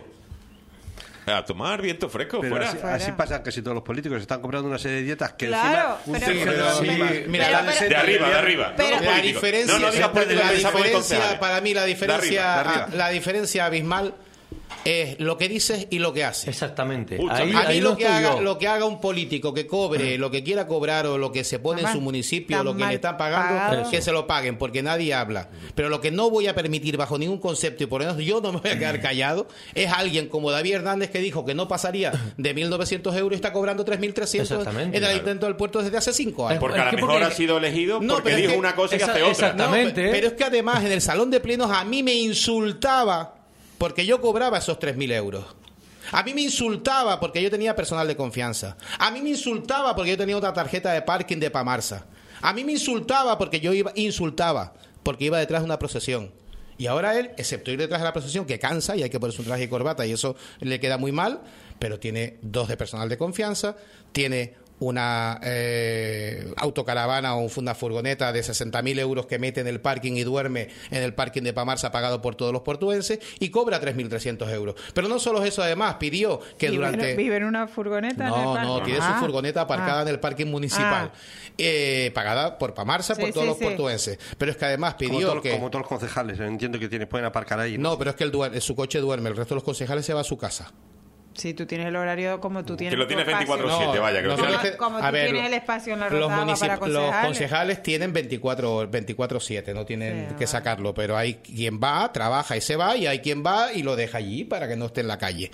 A tomar viento fresco, Pero fuera. así, Fuera. así pasa casi todos los políticos. Están comprando una serie de dietas que Claro, encima... un pero- tercio de pero las sí, mismas- mira, Pero- la- pero- De arriba, de arriba. Pero- no los La políticos. diferencia, no, no digas políticos, la pensamos en diferencia concejales. para mí, la De diferencia, arriba, de arriba. la diferencia abismal es lo que dices y lo que haces. Exactamente. Escúchame. Ahí, A mí ahí lo no que, estoy haga, yo. lo que haga un político que cobre lo que quiera cobrar o lo que se pone Está en su mal- municipio, está lo que mal le están pagando, pagado. que se lo paguen, porque nadie habla. Pero lo que no voy a permitir bajo ningún concepto, y por eso yo no me voy a quedar callado, es alguien como David Hernández que dijo que no pasaría de mil novecientos euros y está cobrando tres mil trescientos Exactamente, en el claro. intento del puerto desde hace cinco años. Porque Es a lo que mejor porque- ha sido elegido No, porque pero es dijo que- una cosa y Esa- hace otra. exacta- No, Exactamente. pe- pero es que además en el salón de plenos a mí me insultaba porque yo cobraba esos tres mil euros. A mí me insultaba porque yo tenía personal de confianza. A mí me insultaba porque yo tenía otra tarjeta de parking de Pamarsa. A mí me insultaba porque yo iba, insultaba porque iba detrás de una procesión. Y ahora él, excepto ir detrás de la procesión, que cansa y hay que ponerse un traje y corbata y eso le queda muy mal, pero tiene dos de personal de confianza, tiene una eh, autocaravana o una furgoneta de sesenta mil euros que mete en el parking y duerme en el parking de Pamarsa pagado por todos los portuenses y cobra tres mil trescientos euros. Pero no solo eso, además, pidió que Vive- durante... Vive en una furgoneta. en el No, parque. no, tiene Ah. su furgoneta aparcada Ah. en el parking municipal, Ah. eh, pagada por Pamarsa, Sí, por todos sí, los sí. portuenses. Pero es que además Como pidió todos, que... como todos los concejales, entiendo que tienen, pueden aparcar ahí. No, pero es que él duerme, su coche duerme, el resto de los concejales se va a su casa. Si tú tienes el horario como tú tienes. Que lo tu tienes espacio. veinticuatro siete, vaya, que lo Como- tienes. como tú tienes el espacio en la los, rotada municip- para los concejales. concejales tienen veinticuatro veinticuatro siete, no tienen Sí, que ah. sacarlo, pero hay quien va, trabaja y se va, y hay quien va y lo deja allí para que no esté en la calle.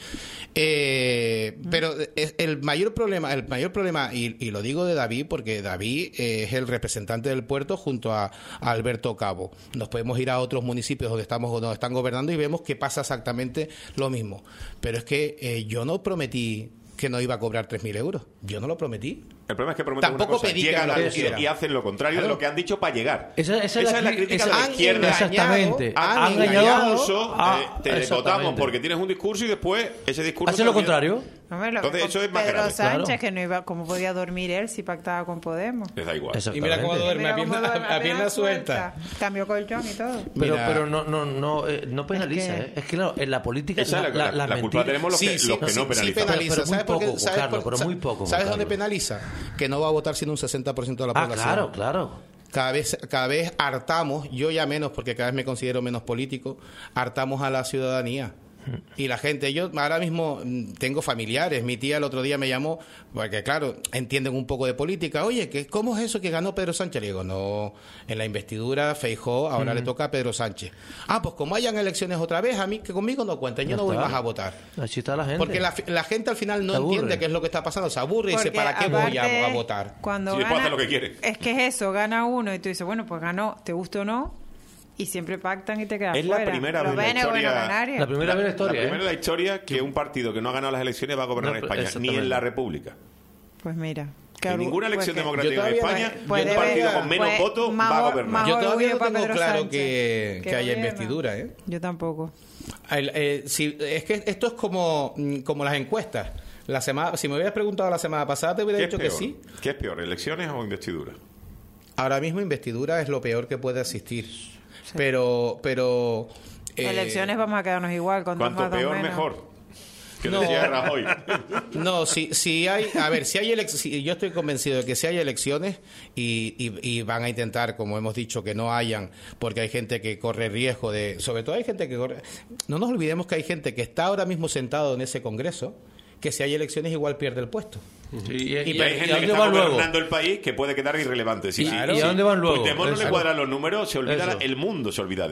Eh, pero es el mayor problema, el mayor problema, y, y lo digo de David, porque David eh, es el representante del puerto junto a, a Alberto Cabo. Nos podemos ir a otros municipios donde estamos donde están gobernando y vemos que pasa exactamente lo mismo. Pero es que eh, yo no prometí que no iba a cobrar tres mil euros. Yo no lo prometí. El problema es que prometen Tampoco una cosa, pedí que llegan me a lo la pusiera. y hacen lo contrario Claro. de lo que han dicho para llegar. Esa, esa es la, cri- crítica esa- de la han izquierda. engañado, Exactamente. han Han Un engañado engañado discurso, a- eh, te votamos exactamente. porque tienes un discurso y después ese discurso... Hace lo te olvida. contrario. Hombre, lo que Entonces, con eso es más Pedro grave. Sánchez, Claro. que no iba, ¿cómo podía dormir él si pactaba con Podemos? Les da igual. Y mira cómo Exactamente. duerme, Mira a cómo pierna, duerme, a pierna suelta. Cambió colchón y todo. Pero, Mira. pero no, no, no, eh, no penaliza. Es Es que- que, es que claro, en la política Esa es la, la, las la culpa mentiras- tenemos los que, los que no penalizan. penaliza. Pero- pero muy ¿Sabes por qué? poco, ¿Sabes Carlos, por- pero muy poco, ¿Sabes Carlos. dónde penaliza? Que no va a votar sino un sesenta por ciento de la Ah, población. claro, claro. Cada vez, cada vez hartamos, yo ya menos, porque cada vez me considero menos político, hartamos a la ciudadanía. Y la gente, yo ahora mismo mm, tengo familiares, mi tía el otro día me llamó, porque claro, entienden un poco de política, oye, ¿qué, ¿cómo es eso que ganó Pedro Sánchez? Le digo, no, en la investidura Feijóo, ahora le toca a Pedro Sánchez. Ah, pues como hayan elecciones otra vez, a mí que conmigo no cuentan, yo Ya no voy está. más a votar. Así está la gente. Porque la, la gente al final no Se aburre. entiende qué es lo que está pasando, se aburre y dice, Porque ¿para qué voy a, aparte, a votar? Cuando Sí, después gana, hace lo que quiere. Es que es eso, gana uno y tú dices, bueno, pues ganó, te gusta o no, y siempre pactan y te quedas Es la fuera. primera Los vez en la Bene, bueno, historia- Canarias. La primera vez en la historia. La primera ¿eh? de la historia que un partido que no ha ganado las elecciones va a gobernar No, España, ni exactamente. en la República. Pues mira. qué En orgu- ninguna pues elección que- democrática Yo en todavía España, no- pues un debe- partido con menos pues votos más va a or- gobernar. más Yo todavía orgullo no para tengo Pedro claro Sánchez, que, que haya gobierna. investidura, ¿eh? Yo tampoco. El, eh, si- es que esto es como, mm, como las encuestas. La semana, si me hubieras preguntado la semana pasada, te hubiera ¿Qué es dicho peor? que sí. ¿Qué es peor, elecciones o investidura? Ahora mismo investidura es lo peor que puede existir. Pero, pero eh, Elecciones vamos a quedarnos igual. Con dos Cuanto más, dos peor, menos. mejor. Que No. decía Rajoy. No, si, si hay, a ver, si hay elecciones, yo estoy convencido de que si hay elecciones y, y, y van a intentar, como hemos dicho, que no hayan, porque hay gente que corre riesgo de, sobre todo hay gente que corre, no nos olvidemos que hay gente que está ahora mismo sentado en ese Congreso, que si hay elecciones igual pierde el puesto. Y, y- Y y- hay ¿y gente a que dónde está van luego? gobernando el país que puede quedar irrelevante. Sí, ¿Y- sí, y sí. a dónde van luego? Puigdemont no le Eso. cuadran los números, se olvida Eso. el mundo se olvida de él.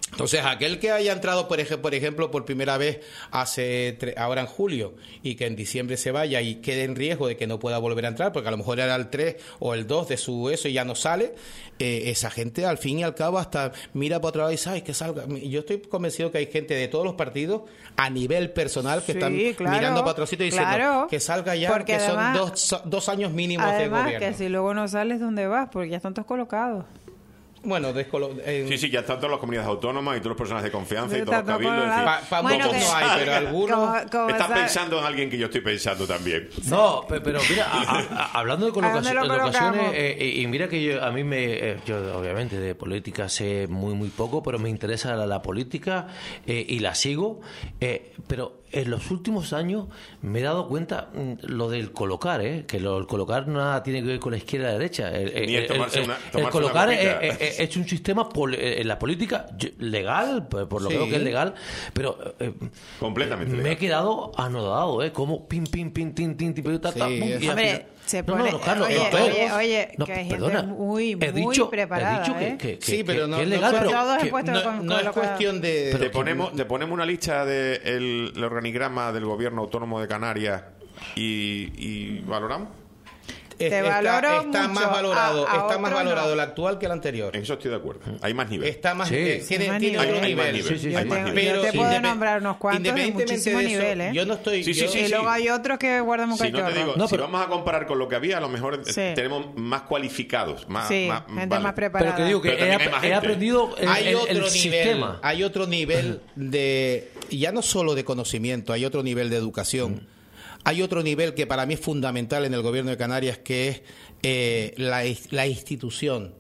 Entonces, aquel que haya entrado, por ejemplo, por, ejemplo, por primera vez hace tre- ahora en julio y que en diciembre se vaya y quede en riesgo de que no pueda volver a entrar, porque a lo mejor era el tres o el dos de su eso y ya no sale, eh, esa gente al fin y al cabo hasta mira para otra vez y sabe que salga. Yo estoy convencido que hay gente de todos los partidos a nivel personal que Sí, están claro, mirando para otro sitio y diciendo claro. que salga ya, Porque que además- son dos, dos años mínimos de Además, gobierno. que si luego no sales, ¿dónde vas? Porque ya están todos colocados. Bueno, descolo- en- Sí, sí, ya están todas las comunidades autónomas y todas las personas de confianza y Sí, todos los tampoco cabildos. es la- decir, pa- pa Bueno, muchos que- no hay, pero algunos... Como- como estás sabe- pensando en alguien que yo estoy pensando también. No, pe- pero mira, a- a- a- hablando de ¿A dónde lo colocaci- colocamos? colocaciones, eh, eh, y mira que yo, a mí me, eh, yo obviamente de política sé muy muy poco, pero me interesa la, la política eh, y la sigo, eh, pero en los últimos años me he dado cuenta mm, lo del colocar, eh, que lo, el colocar nada tiene que ver con la izquierda y la derecha. El, Ni el tomarse una- el tomarse colocar una es, copita. es- es un sistema pol- eh, en la política yo- legal, por, por lo Sí. que creo que es legal, pero eh, Completamente me legal. he quedado anodado, ¿eh? Como pin, pin, pin, tin, tin, tin, ta, ta, Sí, pum, y es- al Hombre, final- se No, no, pone- no, Carlos, oye, esto es- oye, oye, no, que hay gente perdona, muy, he muy dicho, preparada, he dicho que, ¿eh? que- que- Sí, pero que- no- que es no legal, fue- pero todos que- en puestos de no, con- no es colocados. cuestión de... Te ponemos, te ponemos una lista del de, organigrama del gobierno autónomo de Canarias y, y valoramos. Es- Te está, valoro está mucho, más valorado, a- a está más otro valorado no. el actual que el anterior. En eso estoy de acuerdo. Hay más nivel. Está más Sí. eh, tiene, Más tiene nivel. otro Hay más nivel. nivel. Sí, sí, Hay sí. más Yo te- nivel. yo te puedo indepe- nombrar unos cuantos de independientemente muchísimo de eso, nivel, ¿eh? yo no estoy Sí, sí, yo- sí, y sí. luego hay otros que guardan un Si no te cachorro. digo, No, si pero- vamos a comparar con lo que había, a lo mejor eh, Sí. tenemos más cualificados, más, Sí, más- gente vale. más preparada. Pero que digo que Pero he, también hay más he gente. aprendido el, hay el- otro el nivel, sistema. hay otro nivel de ya no solo de conocimiento, hay otro nivel de educación. Hay otro nivel que para mí es fundamental en el gobierno de Canarias, que es eh, la, la institución.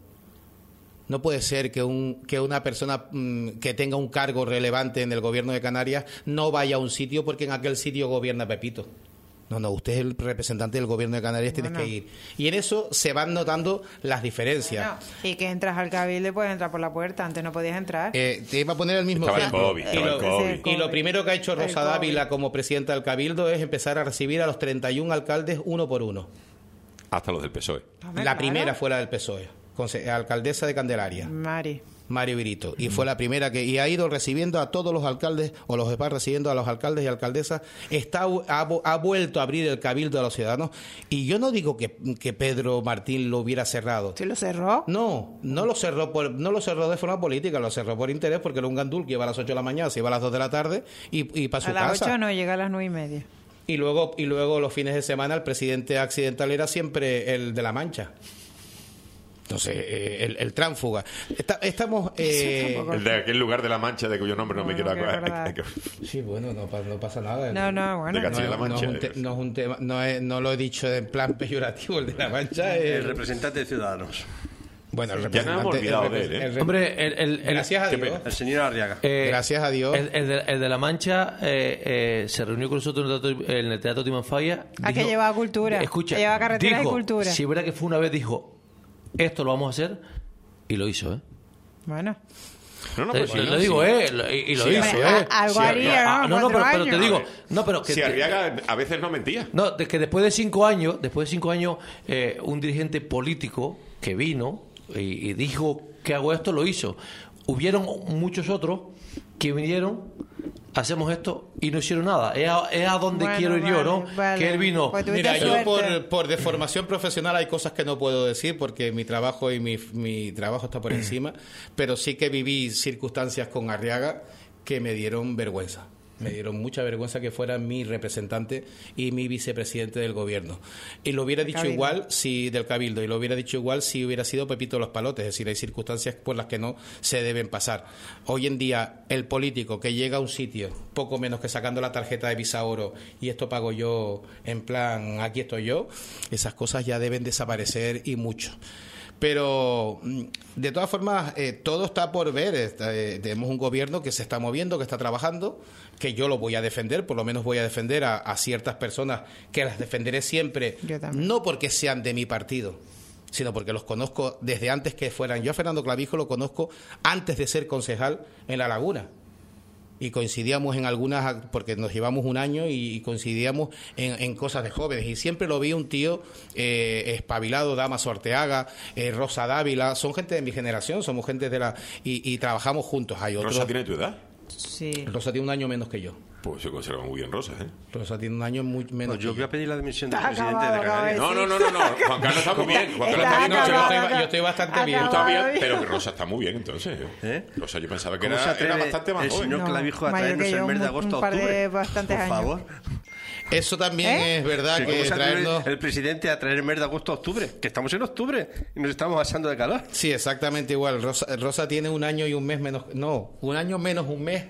No puede ser que, un, que una persona mm, que tenga un cargo relevante en el gobierno de Canarias no vaya a un sitio porque en aquel sitio gobierna Pepito. No, no, usted es el representante del gobierno de Canarias, tienes Bueno. que ir. Y en eso se van notando las diferencias. Bueno, y que entras al cabildo y puedes entrar por la puerta. Antes no podías entrar. Eh, te iba a poner el mismo Estaba el ejemplo. COVID, y, estaba lo, el COVID. Sí, y lo primero que ha hecho El Rosa COVID. Dávila como presidenta del Cabildo es empezar a recibir a los treinta y uno alcaldes uno por uno. Hasta los del P S O E. Hombre, La claro. primera fue la del P S O E, conse- alcaldesa de Candelaria, Mari. Mario Virito, y fue la primera que y ha ido recibiendo a todos los alcaldes o los va recibiendo a los alcaldes y alcaldesas. Está ha, ha vuelto a abrir el Cabildo a los ciudadanos y yo no digo que, que Pedro Martín lo hubiera cerrado. ¿Sí lo cerró? No, no lo cerró por, no lo cerró de forma política, lo cerró por interés porque era un gandul que iba a las ocho de la mañana, se iba a las dos de la tarde y, y para su A las casa. ocho no, llega a las nueve y media. Y luego y luego los fines de semana el presidente accidental era siempre el de La Mancha. Entonces, eh, el, el tránfuga. Está- estamos... eh, tampoco. El de aquel lugar de la Mancha de cuyo nombre no, me No, quiero no quiero acordar. acordar. sí, bueno, no, pa- no pasa nada. No, no, bueno. De Castilla-La No, no es Mancha. un te- no es un tema, no, es- no lo he dicho en plan peyorativo, el de La Mancha. El es- representante de Ciudadanos, bueno, el Ya nos hemos representante- olvidado el de él, repre- ¿eh? el re- Hombre, el, el- el- gracias a qué Dios. pena. el señor Arriaga. eh, Gracias a Dios. El, el de, el de La Mancha eh, eh, se reunió con nosotros en el Teatro, en el teatro Timanfaya. Ah, que llevaba cultura. Escucha, Llevaba carreteras y dijo, cultura. Si verdad que fue una vez, dijo, esto lo vamos a hacer, y lo hizo, ¿eh? Bueno. No, no, Te- pues te sí, lo sí. digo, ¿eh? Lo- Y, y lo Sí, hizo, Hombre, ¿eh? a- algo Sí, haría, Ah, ¿no? no, no, pero, Cuatro pero te años. digo, no, pero que Si te- Arriaga a veces no mentía. no, de que después de cinco años, después de cinco años, eh, un dirigente político que vino y, y dijo que hago esto, lo hizo. Hubieron muchos otros que vinieron, hacemos esto y no hicieron nada. Es a, es a donde Bueno, quiero ir yo, ¿no? vale, vale. Que él vino. Pues tuviste Mira, yo suerte. por, por deformación profesional hay cosas que no puedo decir porque mi trabajo y mi, mi trabajo está por encima, pero sí que viví circunstancias con Arriaga que me dieron vergüenza. Me dieron mucha vergüenza que fuera mi representante y mi vicepresidente del gobierno. Y lo hubiera dicho Cabildo. igual si del Cabildo, y lo hubiera dicho igual si hubiera sido Pepito Los Palotes. Es decir, hay circunstancias por las que no se deben pasar. Hoy en día, el político que llega a un sitio, poco menos que sacando la tarjeta de Visa Oro, y esto pago yo, en plan, aquí estoy yo, esas cosas ya deben desaparecer y mucho. Pero, mm, de todas formas, eh, todo está por ver. Está, eh, tenemos un gobierno que se está moviendo, que está trabajando, que yo lo voy a defender, por lo menos voy a defender a, a ciertas personas que las defenderé siempre, Yo también. no porque sean de mi partido, sino porque los conozco desde antes que fueran. Yo a Fernando Clavijo lo conozco antes de ser concejal en La Laguna. y coincidíamos en algunas, porque nos llevamos un año y, y coincidíamos en, en cosas de jóvenes, y siempre lo vi un tío eh, espabilado, Damaso Arteaga, eh, Rosa Dávila, son gente de mi generación, somos gente de la... y, y trabajamos juntos. Hay otros... ¿Rosa tiene tu edad? Sí. Rosa tiene un año menos que yo. Pues se conserva muy bien Rosa, ¿eh? Rosa tiene un año muy menos Pues yo que voy a pedir la dimisión del Está presidente acabado, de Canarias. acabado. No, no, no, no, no. Juan Carlos está muy bien. Juan Carlos Está está bien. No, yo, acabado. estoy, yo estoy bastante bien. Está bien, Acabado. pero que Rosa está muy bien, entonces. ¿Eh? Rosa, yo pensaba que ¿Cómo se era, atreve era bastante más el joven. señor No, Clavijo a mayor traernos que yo, el mes de un- agosto un a par de octubre? bastantes Por años. favor. Eso también ¿Eh? es verdad Sí, que ¿cómo se atreve traernos... el presidente a traer el mes de agosto a octubre? Que estamos en octubre y nos estamos pasando de calor. Sí, exactamente igual. Rosa, Rosa tiene un año y un mes menos... No, un año menos un mes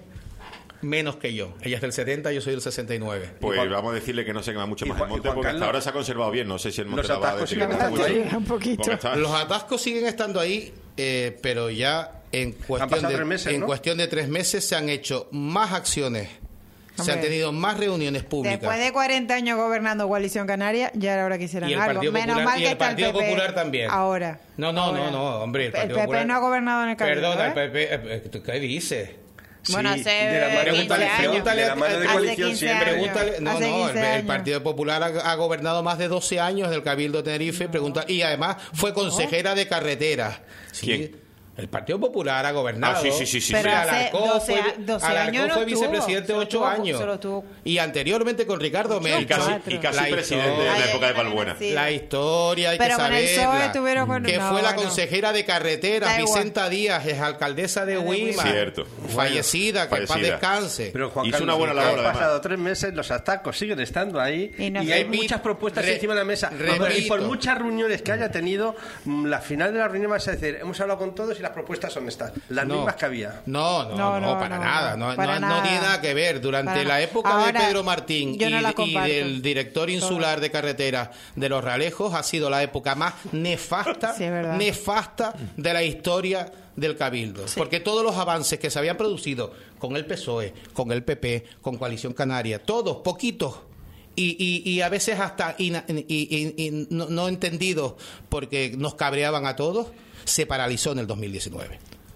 menos que yo. Ella es del setenta, yo soy del sesenta y nueve. Pues Juan- vamos a decirle que no se quema mucho y más Juan- el monte, y Juan porque hasta Carlos- ahora se ha conservado bien. No sé si el monte Los la va a atascos decir siguen mucho. estando ahí. Un poquito. Porque está- Los atascos siguen estando ahí, eh, pero ya en cuestión, pasado de, tres meses, en ¿no? cuestión de tres meses se han hecho más acciones, se han Hombre. tenido más reuniones públicas. Después de cuarenta años gobernando Coalición Canaria, ya ahora quisieran Y el algo. Partido Menos Popular- mal y que el está Partido el P P. Popular también. Ahora. No, no, Ahora. no, no, hombre. El, El Partido P P Popular- no ha gobernado en el Cabildo. Perdona, ¿eh? el P P... eh, ¿Qué dice? Bueno, Sí, hace de la mano- quince Pregúntale, años. pregúntale de la mano de a- coalición quince siempre. años. Pregúntale, no, Hace no, el, quince el años. Partido Popular ha, ha gobernado más de doce años del Cabildo de Tenerife, pregunta, y además fue consejera de carreteras. Sí, ¿Quién? El Partido Popular ha gobernado. Ah, sí, sí, sí, sí, Pero sí. hace Alarcó doce fue, a- doce Alarcó años no fue estuvo. vicepresidente Solo ocho tuvo- años. solo tuvo- Y anteriormente con Ricardo Y Melchor. casi, cuatro. y casi La presidente de historia. la Ay, época de ay, Balbuena. sí. La historia hay Pero que con el saberla. P S O E tuvieron con- Que no, fue la bueno. consejera de carreteras, Da igual. Vicenta Díaz, es alcaldesa de Da igual. Huima. Cierto. Fallecida, que en paz Fallecida. descanse. Pero Juan Hizo Carlos, una buena labor, han además. pasado tres meses, los atacos siguen estando ahí Y y, no hay sé. muchas propuestas Re- encima de la mesa. repito. Y por muchas reuniones que haya tenido, mm, la final de la reunión va a decir, hemos hablado con todos y las propuestas son estas, las No. mismas que había. No, no, No, no, no, para no, nada. No, para no, no nada. tiene nada que ver. Durante Para la nada. época Ahora, de Pedro Martín yo no y, la y comparto. del director insular de carreteras de Los Realejos ha sido la época más nefasta, Sí, es verdad. nefasta de la historia del Cabildo. Porque todos los avances que se habían producido con el P S O E, con el P P, con Coalición Canaria, todos, poquitos, y, y, y a veces hasta ina- y, y- y no, no entendidos porque nos cabreaban a todos, se paralizó en el dos mil diecinueve.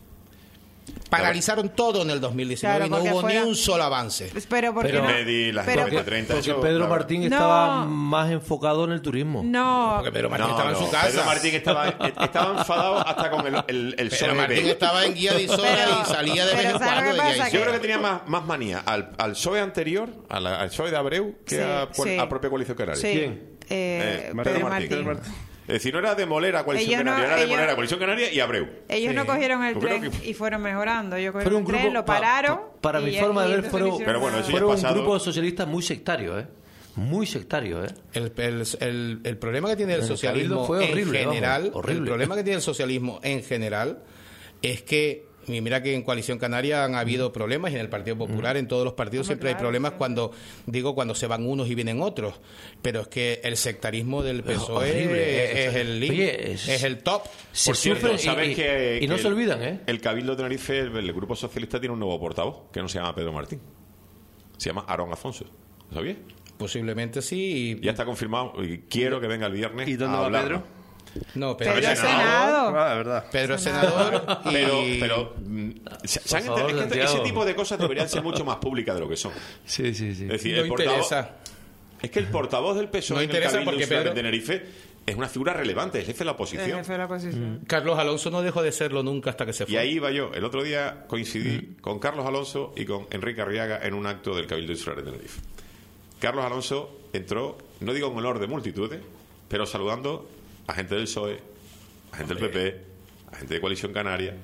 Paralizaron todo en el dos mil diecinueve Claro, y no porque hubo fuera- ni un solo avance. Pero porque Pero- no. Medi, las pero- noventa treinta, Porque eso, Pedro claro. Martín No. estaba más enfocado en el turismo. No. Porque Pedro Martín No, estaba en no, su casa. Pedro Martín estaba, estaba enfadado hasta con el, el, el Pedro P S O E. Martín estaba en guía de Isora Pero- y salía de pero vez en ¿sabes cuando lo de que guía pasa? de Yo Isora. creo que tenía más, más manía al, al P S O E anterior, a la- al P S O E de Abreu, que Sí, a, sí. a propia Coalición Canaria. Sí. ¿Quién? Eh, Eh, Pedro Martín. Es decir, no era demoler a Coalición Ellos no- Canaria, era ellos- demoler a Coalición Canaria y Abreu. Ellos Sí. no cogieron el Yo creo tren que- y fueron mejorando. Yo cogieron Fueron el un tren, grupo, lo pa- pararon. pa- para y- mi forma de y ver, entonces fueron, hicieron Pero bueno, eso ya fueron un pasado. grupo socialista muy sectario, ¿eh? Muy sectario, ¿eh? El, el, el- el problema que tiene el El socialismo Cabildo fue horrible, en general, vamos, horrible. el problema que tiene el socialismo en general es que y mira que en Coalición Canaria han habido problemas y en el Partido Popular, en todos los partidos Hombre, siempre hay claro, problemas sí. cuando digo cuando se van unos y vienen otros, pero es que el sectarismo del P S O E horrible, es, es el link, Oye, es- es el top. Se Por cierto, sufre y- ¿sabes y, que, y no que se el- olvidan, ¿eh? El Cabildo de Tenerife, el, el Grupo Socialista, tiene un nuevo portavoz que no se llama Pedro Martín. Se llama Aarón Afonso. ¿Lo sabías? Posiblemente sí. Ya está confirmado y quiero que venga el viernes. ¿Y dónde a va hablarnos. Pedro? No, Pedro, Pedro es Senado. Senado. Ah, de verdad. Pedro es senador y Pero, pero mm, se- se han Por favor, enter- es que Santiago. ese tipo de cosas deberían ser mucho más públicas de lo que son. Sí, sí, sí. Es decir, no el portavoz, interesa. es que el portavoz del P S O E No en el interesa Cabildo porque Insular de Pedro- Tenerife es una figura relevante, es jefe de la El oposición. jefe de la oposición. Carlos Alonso no dejó de serlo nunca hasta que se fue. Y ahí iba yo. El otro día coincidí con Carlos Alonso y con Enrique Arriaga en un acto del Cabildo Insular de Tenerife. Carlos Alonso entró, no digo en olor de multitudes, pero saludando a gente del P S O E, a gente del P P, a gente de Coalición Canaria,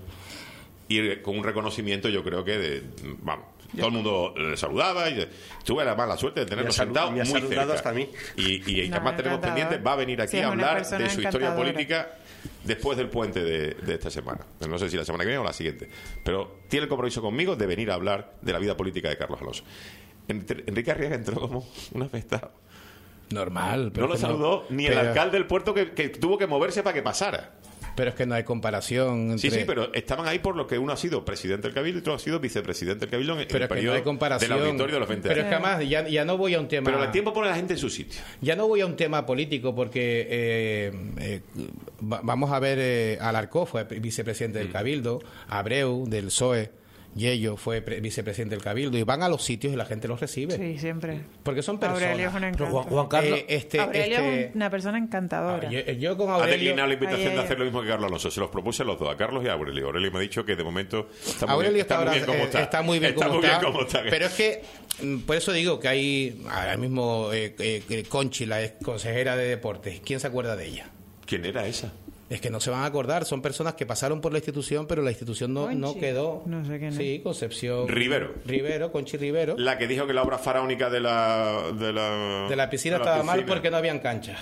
y con un reconocimiento, yo creo que de. Vamos, todo el mundo le saludaba y tuve la mala suerte de tenernos Me ha salu- sentados me ha muy saludado cerca. hasta a mí. Y, y No, además tenemos encantador. pendiente, va a venir aquí Sí, es a una hablar persona de su historia encantadora. política después del puente de, de esta semana. No sé si la semana que viene o la siguiente. Pero tiene el compromiso conmigo de venir a hablar de la vida política de Carlos Alonso. Entre- Enrique Arriaga entró como un afectado. Normal. Pero No lo es que saludó ni el pero- alcalde del puerto que, que tuvo que moverse para que pasara. Pero es que no hay comparación entre... Sí, sí, pero estaban ahí por lo que uno ha sido presidente del Cabildo y otro ha sido vicepresidente del Cabildo en Pero el es que no periodo hay comparación. del auditorio de los veinte Pero es años. que además ya, ya no voy a un tema... Pero el tiempo pone a la gente en su sitio. Ya no voy a un tema político porque eh, eh, va- vamos a ver, eh, Alarcó fue vicepresidente Mm. del Cabildo, Abreu del P S O E, Yello fue pre- vicepresidente del Cabildo, y van a los sitios y la gente los recibe. Sí, siempre. Porque son personas. Aurelio es un Pero encanto. Juan, Juan Carlos, Eh, este, Aurelio este- es una persona encantadora. Ah, yo, yo con Ha Aurelio... declinado la invitación Ay, ay, de ay. hacer lo mismo que Carlos Alonso. Se los propuse a los dos, a Carlos y a Aurelio. Aurelio me ha dicho que de momento está muy Aurelio bien, está, está muy ahora- bien como eh, está. está muy bien Está como muy está, bien como está. pero es que mm, por eso digo que hay ahora mismo eh, eh, Conchi, la ex consejera de deportes. ¿Quién se acuerda de ella? ¿Quién era esa? Es que no se van a acordar, son personas que pasaron por la institución, pero la institución no, no Conchi. quedó. No sé quién es. Sí, Concepción Rivero. Rivero, Conchi Rivero. La que dijo que la obra faraónica de la de la, De la piscina de la estaba mal piscina. porque no habían canchas.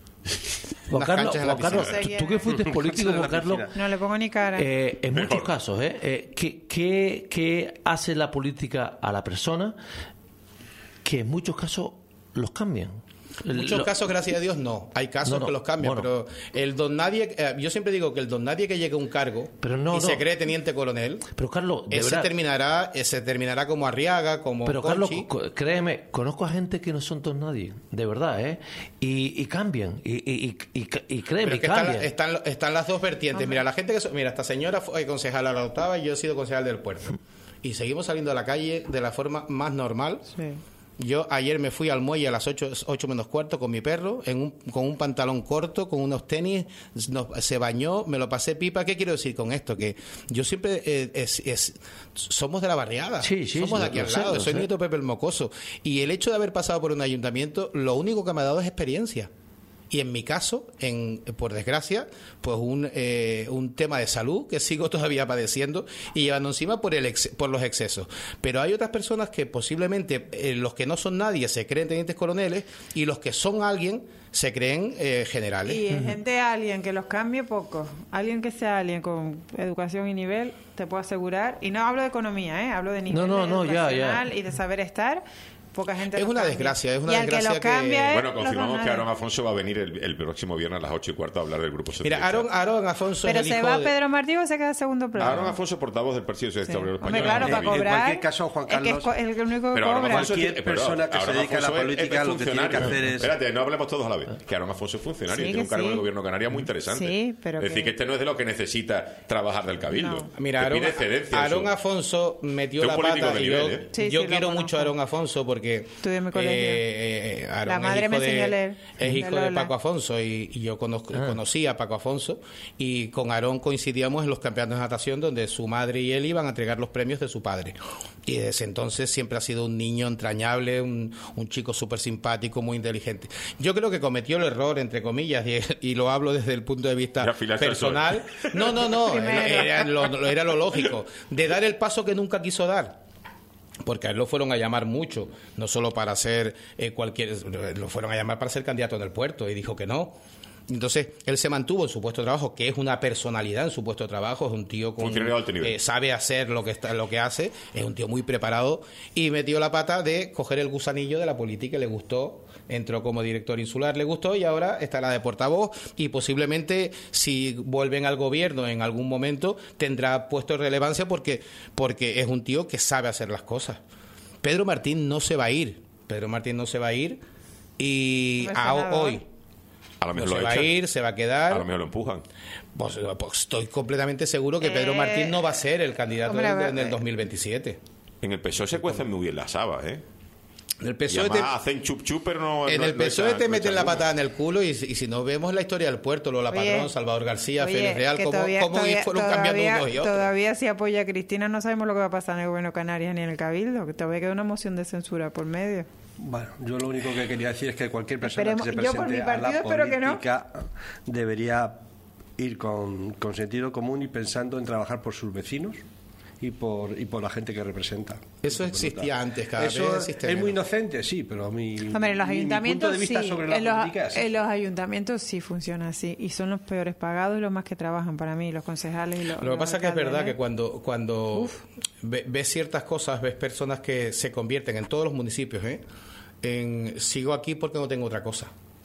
Juan Unas Carlos, canchas en la Juan Carlos, piscina. tú, tú que fuiste político, Juan Carlos, No le pongo ni cara. eh, en Mejor. muchos casos, ¿eh? Eh, ¿qué, qué, qué hace la política a la persona que en muchos casos los cambian? En muchos Lo- casos, gracias a Dios, no. Hay casos No, no, que los cambian, bueno. pero el don nadie, eh, yo siempre digo que el don nadie que llegue a un cargo Pero no, y no. se cree teniente coronel, Pero Carlos, de ese verdad, terminará, ese terminará como Arriaga, como pero Conchi. Carlos, co- créeme, conozco a gente que no son todos nadie, de verdad, ¿eh? Y, y cambian, y, y, y, y, y créeme, Pero es que cambian. están, están, están las dos vertientes. Mira, la gente que... so- Mira, esta señora fue concejala a la octava y yo he sido concejal del puerto. Y seguimos saliendo a la calle de la forma más normal. Sí. Yo ayer me fui al muelle a las ocho, ocho menos cuarto con mi perro, en un, con un pantalón corto, con unos tenis, nos- se bañó, me lo pasé pipa. ¿Qué quiero decir con esto? Que yo siempre... eh, es, es- somos de la barriada, Sí, sí, somos sí, de aquí lo al sé, lado, lo soy sé. nieto de Pepe el Mocoso. Y el hecho de haber pasado por un ayuntamiento, lo único que me ha dado es experiencia. Y en mi caso, en, por desgracia, pues un, eh, un tema de salud que sigo todavía padeciendo y llevando encima por, el ex- por los excesos. Pero hay otras personas que posiblemente, eh, los que no son nadie se creen tenientes coroneles y los que son alguien se creen eh, generales. Y gente, alguien que los cambie poco, alguien que sea alguien con educación y nivel, te puedo asegurar, y no hablo de economía, ¿eh? Hablo de nivel No, no, no, ya, ya. educacional y de saber estar, poca gente Es los una cambia. desgracia, es una y al desgracia que lo que- cambia es Bueno, los confirmamos dos que nadie. Aaron Afonso va a venir el, el próximo viernes a las ocho y cuarto a hablar del grupo Mira, socialista. Aaron, Aaron Afonso Pero es el se hijo va de- Pedro Martí o se queda segundo plano. Aaron Afonso, portavoz del Partido Socialista Sí. Obrero Hombre, Español. claro, en para Madrid. En cobrar. cualquier caso, Juan es que es Carlos, co- el único que Pero Aaron cobra. Afonso es- Cualquier pero persona que se Aaron dedica a la Afonso es- política, es lo que tiene que funcionario. hacer es- Espérate, no hablemos todos a la vez. Que Aaron Afonso es funcionario, Sí, tiene un que cargo en sí. el gobierno canario muy interesante. Sí, pero es decir, que- que este no es de lo que necesita trabajar del cabildo. No. Mira, Que Aaron, pide excedencia en Aaron su- Afonso metió Es un la político pata de y nivel, yo, ¿eh? Sí, yo sí, lo quiero conozco. mucho a Aaron Afonso porque Estudié en mi colegio. eh, eh, Aaron La madre es me hijo de- enseñó a leer. es De hijo de Lola. Paco Afonso y, y yo conozco, Ah. conocí a Paco Afonso y con Aaron coincidíamos en los campeonatos de natación donde su madre y él iban a entregar los premios de su padre. Y desde entonces siempre ha sido un niño entrañable, un, un chico súper simpático, muy inteligente. Yo creo que cometió el error, entre comillas, y, y lo hablo desde el punto de De vista afilarse al personal. No, no, no, Primero. era lo, lo- era lo lógico, de dar el paso que nunca quiso dar. Porque a él lo fueron a llamar mucho, no solo para ser eh, cualquier, lo fueron a llamar para ser candidato en el puerto y dijo que no. Entonces, él se mantuvo en su puesto de trabajo, que es una personalidad en su puesto de trabajo, es un tío con, Funcionario de alto nivel. eh, sabe hacer lo que está, lo que hace, es un tío muy preparado y metió la pata de coger el gusanillo de la política, le gustó, entró como director insular, le gustó y ahora está la de portavoz y posiblemente si vuelven al gobierno en algún momento tendrá puesto de relevancia porque, porque es un tío que sabe hacer las cosas. Pedro Martín no se va a ir, Pedro Martín no se va a ir y Como a- senador. hoy A lo no mejor se lo va a echan. ir, se va a A quedar. lo mejor lo empujan. Pues, pues estoy completamente seguro que Pedro Eh, Martín no va a ser el candidato hombre, a del- ver, en el eh. dos mil veintisiete. En el P S O E se cuecen muy bien las habas, ¿eh? En el Y P S O E te, además hacen chup chup, pero no. en no- el no P S O E echan- te no meten echan la humo. patada en el culo y, y si no vemos la historia del puerto, Lola Oye, Padrón, Salvador García, Oye, Félix Real, que cómo, todavía- cómo todavía- fueron cambiando todavía- unos y otros. Todavía si apoya a Cristina no sabemos lo que va a pasar en el gobierno de Canarias ni en el Cabildo, que todavía queda una moción de censura por medio. Bueno, yo lo único que quería decir es que cualquier persona Esperemos- que se yo por presente mi a la partido espero que no. política debería ir con, con sentido común y pensando en trabajar por sus vecinos y por y por la gente que representa. Eso existía antes, cada Eso vez existe es muy menos. inocente, sí, pero mi, Hombre, en los mi- mi ayuntamientos punto de vista sí, sobre la en, los, política es en los ayuntamientos sí funciona así y son los peores pagados y los más que trabajan para mí, los concejales y los Lo que pasa es que es verdad que cuando cuando, cuando ve- ves ciertas cosas, ves personas que se convierten en todos los municipios, ¿eh? En sigo aquí porque no tengo otra cosa.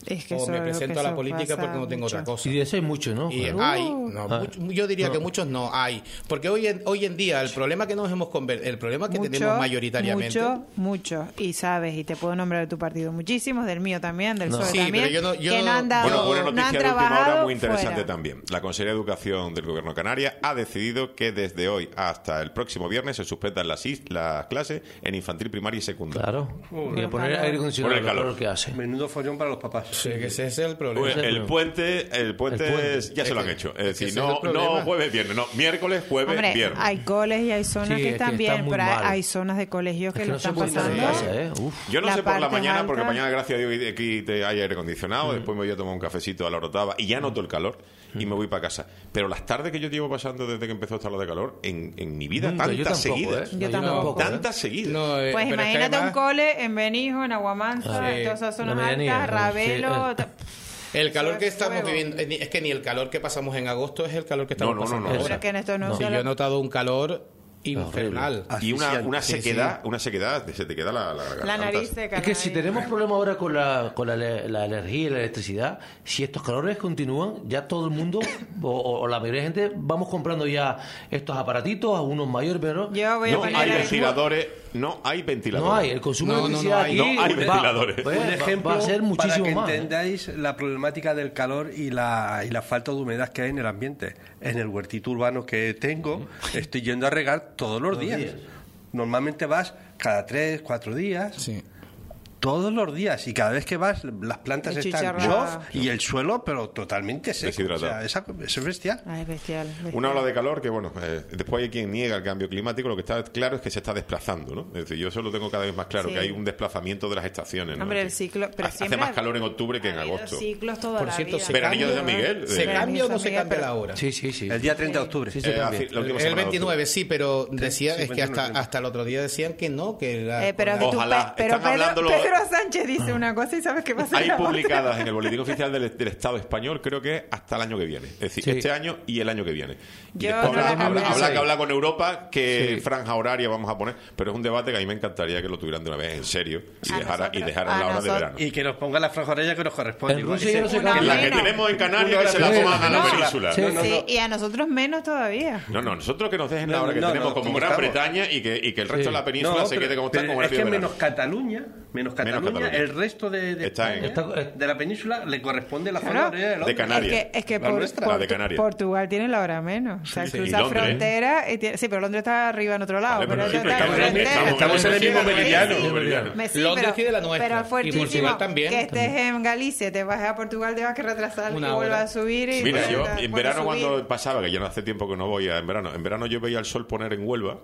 Es que o eso me es lo presento que a la eso política pasa porque no tengo mucho. otra cosa. Y de eso hay mucho, ¿no? Y Claro. hay, no, Ah. mucho- yo diría No. que muchos no hay, porque hoy en, hoy en día el problema que nos hemos convertido, el problema que Mucho, tenemos mayoritariamente. Mucho, mucho. Y sabes, y te puedo nombrar de tu partido muchísimos, del mío también, del No. P S O E Sí, también, pero yo no- yo que no no- han dado, Bueno, una no han noticia de última hora trabajado muy interesante fuera. también. La Consejería de Educación del Gobierno de Canarias ha decidido que desde hoy hasta el próximo viernes se suspendan las, is- las clases en infantil, primaria y secundaria. Claro. Y a poner calor. aire acondicionado, Por el calor. lo que hace. Menudo follón para los papás. Sí, que ese es el problema. Pues el puente, el puente, El puente. es- ya se lo han Es que- hecho. Es es que decir, ese es no, el problema. no jueves, viernes, no, miércoles, jueves, Hombre, viernes. hay coles y hay zonas Sí, que es están que bien, está muy pero hay, mal. hay zonas de colegios que, Es que lo no se están puede estar en pasando. casa, ¿eh? Uf. Yo no La sé por la parte mañana, alta. porque mañana, gracias a Dios, aquí te hay aire acondicionado. Después me voy a tomar un cafecito a la rotava y ya noto el calor y me voy para casa. Pero las tardes que yo llevo pasando desde que empezó esta ola de calor, en, en mi vida, Nunca, yo tantas tampoco, seguidas. ¿eh? Yo No, tampoco. ¿eh? Tantas seguidas. No, eh, Pues pero es que imagínate además, un cole en Benijo, en Aguamansa, Sí. en todas esas zonas La medianía, altas, Ravelo... sí. ta- el calor que Eso es estamos fuego. viviendo, eh, ni- es que ni el calor que pasamos en agosto es el calor que estamos No, no, no, pasando no. ahora. Pero que en esto no, Sí, se yo lo- he notado un calor infernal. Y una, Asfixiante. una Sí, sequedad, una sequedad, se te queda la, la, La garganta. nariz seca. Es que la si nariz. tenemos problemas ahora con la, con la, la energía y la electricidad, si estos calores continúan, ya todo el mundo, o, o la mayoría de gente, vamos comprando ya estos aparatitos, algunos mayores, pero Yo voy a No poner hay el- ventiladores, no hay ventiladores. no hay. El consumo No, de no, no electricidad hay. aquí No hay va- ventiladores. pues, Un va- ejemplo va a ser muchísimo para que más. ¿eh? entendáis la problemática del calor y la, y la falta de humedad que hay en el ambiente. En el huertito urbano que tengo, estoy yendo a regar todos los días. días. Normalmente vas cada tres, cuatro días. Sí. Todos los días, y cada vez que vas, las plantas El están chicharra. chof y el suelo, pero totalmente seco. Deshidratado. O sea, esa- eso es bestial. Ay, bestial, bestial. Una ola de calor que, bueno, eh, después hay quien niega el cambio climático, lo que está claro es que se está desplazando, ¿no? Es decir, yo eso lo tengo cada vez más claro, Sí. que hay un desplazamiento de las estaciones, ¿no? Hombre, Es el decir, ciclo... Pero hace siempre más ha- calor en octubre que en ha habido agosto. ciclos toda Por la cierto, vida. se Veranillo de San cambia, Miguel. ¿Se eh, cambia o no San se Miguel, cambia pero- la hora? Sí, sí, sí. El día treinta de octubre. Sí, se eh, cambia. así- la última El semana de veintinueve, sí, pero decía, sí, es que hasta, veintinueve. hasta el otro día decían que no, que la, Eh, pero con que la- tú, Ojalá. pe- pero Están Pedro, hablándolo- Pedro Sánchez dice una cosa y sabes qué pasa. Hay en la otra. publicadas en el Boletín Oficial del, del Estado español, creo que hasta el año que viene. Es decir, Sí. este año y el año que viene. Y Yo después no habrá, la habrá- cambié. habrá que hablar con Europa qué Sí. franja horaria vamos a poner. Pero es un debate que a mí me encantaría que lo tuvieran de una vez en serio y A dejara, y nosotros- dejaran a la hora de nosotros- verano. Y que nos ponga la franja horaria que nos corresponde. En igual. Rusia ya no se Una cambia. La que menos. tenemos en Canarias, Una que se la hora coman a la menos. península. Sí. No, no, Sí, no. y a nosotros menos todavía. No, no, nosotros que nos dejen la No, hora que no, tenemos no, como ¿cómo Gran estamos? Bretaña y que, y que el resto Sí. de la península No, se pero- quede como está, pero como es horario que de menos verano. Cataluña, menos Cataluña, Cataluña. el resto de, de Está en- España, Está- de la península, le corresponde la Claro. zona horaria del De hombre. Canarias. Es que, es que La por- nuestra. por- La de Canarias. Portugal tiene la hora menos. O sea, Sí, sí. cruza Y Londres, ¿eh? frontera. Y tiene- sí, pero Londres está arriba en otro lado. Vale, pero pero sí, está pero en estamos en el- frontera. estamos en el mismo meridiano. mismo meridiano. Me- sí, Londres pero- tiene la nuestra. Pero Y fuertísimo. Portugal también. Que estés en Galicia, te vas a Portugal, te vas a retrasar Una y vuelvas hora. a subir. Y Mira, pues, yo te- en puedes verano subir. cuando pasaba, que ya no hace tiempo que no voy a en verano, en verano yo veía el sol poner en Huelva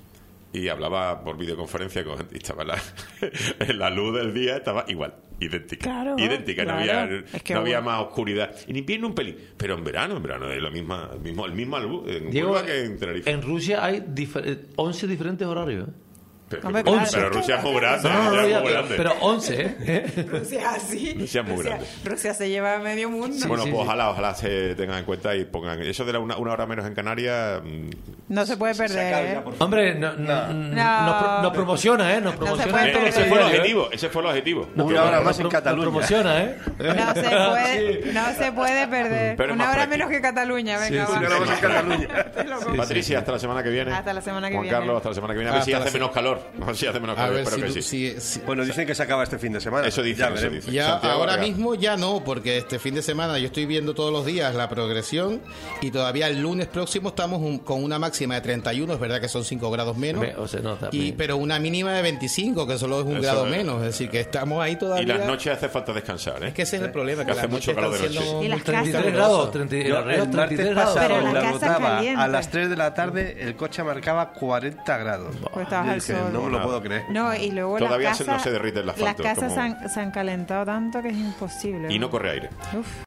y hablaba por videoconferencia con gente y estaba la, la luz del día estaba igual, idéntica. Claro, idéntica, no claro. había, Es que no había bueno. más oscuridad. En invierno un pelín, pero en verano, en verano es la misma, el mismo, el mismo luz en Diego, Huelva que en Tenerife. en Rusia hay difer- once diferentes horarios. ¿eh? Pero, Hombre, pero- claro. pero Rusia es muy grande, No, no, no, Rusia es ya, muy pero, grande. pero once, ¿eh? Rusia es así. Rusia es muy grande. Rusia se lleva a medio mundo. Bueno, sí, pues sí. ojalá, ojalá se tengan en cuenta y pongan eso de la una, una hora menos en Canarias. mm, No se puede Se perder. acaba ¿eh? ya, por favor. Hombre, no, no- No. Nos, pro- nos promociona, ¿eh? Nos se promociona. puede eh, perder. ese fue el objetivo, ese fue el objetivo. Una Pero- hora Nos más en pro- Cataluña. Nos promociona, ¿eh? No se puede, no se puede perder. Pero es Una más hora práctico. menos que Cataluña. Venga, Sí, va. sí, una hora más en Cataluña. Te lo compro. Patricia, hasta la semana que viene. Hasta la semana que Juan viene. Carlos, hasta la semana que viene. A ver Hasta si la hace se- menos calor. A ver si hace menos A calor. ver Espero si, que tú- sí. si- si- Bueno, dicen que se acaba este fin de semana. Eso dice, Ya eso veremos. dice. Ya, Santiago ahora Vargas. mismo ya no, porque este fin de semana yo estoy viendo todos los días la progresión y todavía el lunes próximo estamos un- con una máxima de treinta y uno, es verdad que son cinco grados menos, Ve, o sea, no, está y, bien. pero una mínima de veinticinco, que solo es un Eso grado es. menos, es decir, que estamos ahí Y todavía. las noches hace falta descansar, ¿eh? Es que ese es el problema, que Hace las mucho noches calor están de noche. siendo Y las muy casas. treinta y tres calurosas. grados, treinta, Yo, la realidad, el treinta y martes tres grados. pasado, Pero la la casa notaba caliente. a las tres de la tarde, el coche marcaba cuarenta grados. Pues estabas Yo al dije, sol. no me lo Nada. puedo creer. No, y luego Todavía las se- casas, no se derrite el asfalto, las casas como- se, han, se han calentado tanto que es imposible. Y no corre aire. Uf.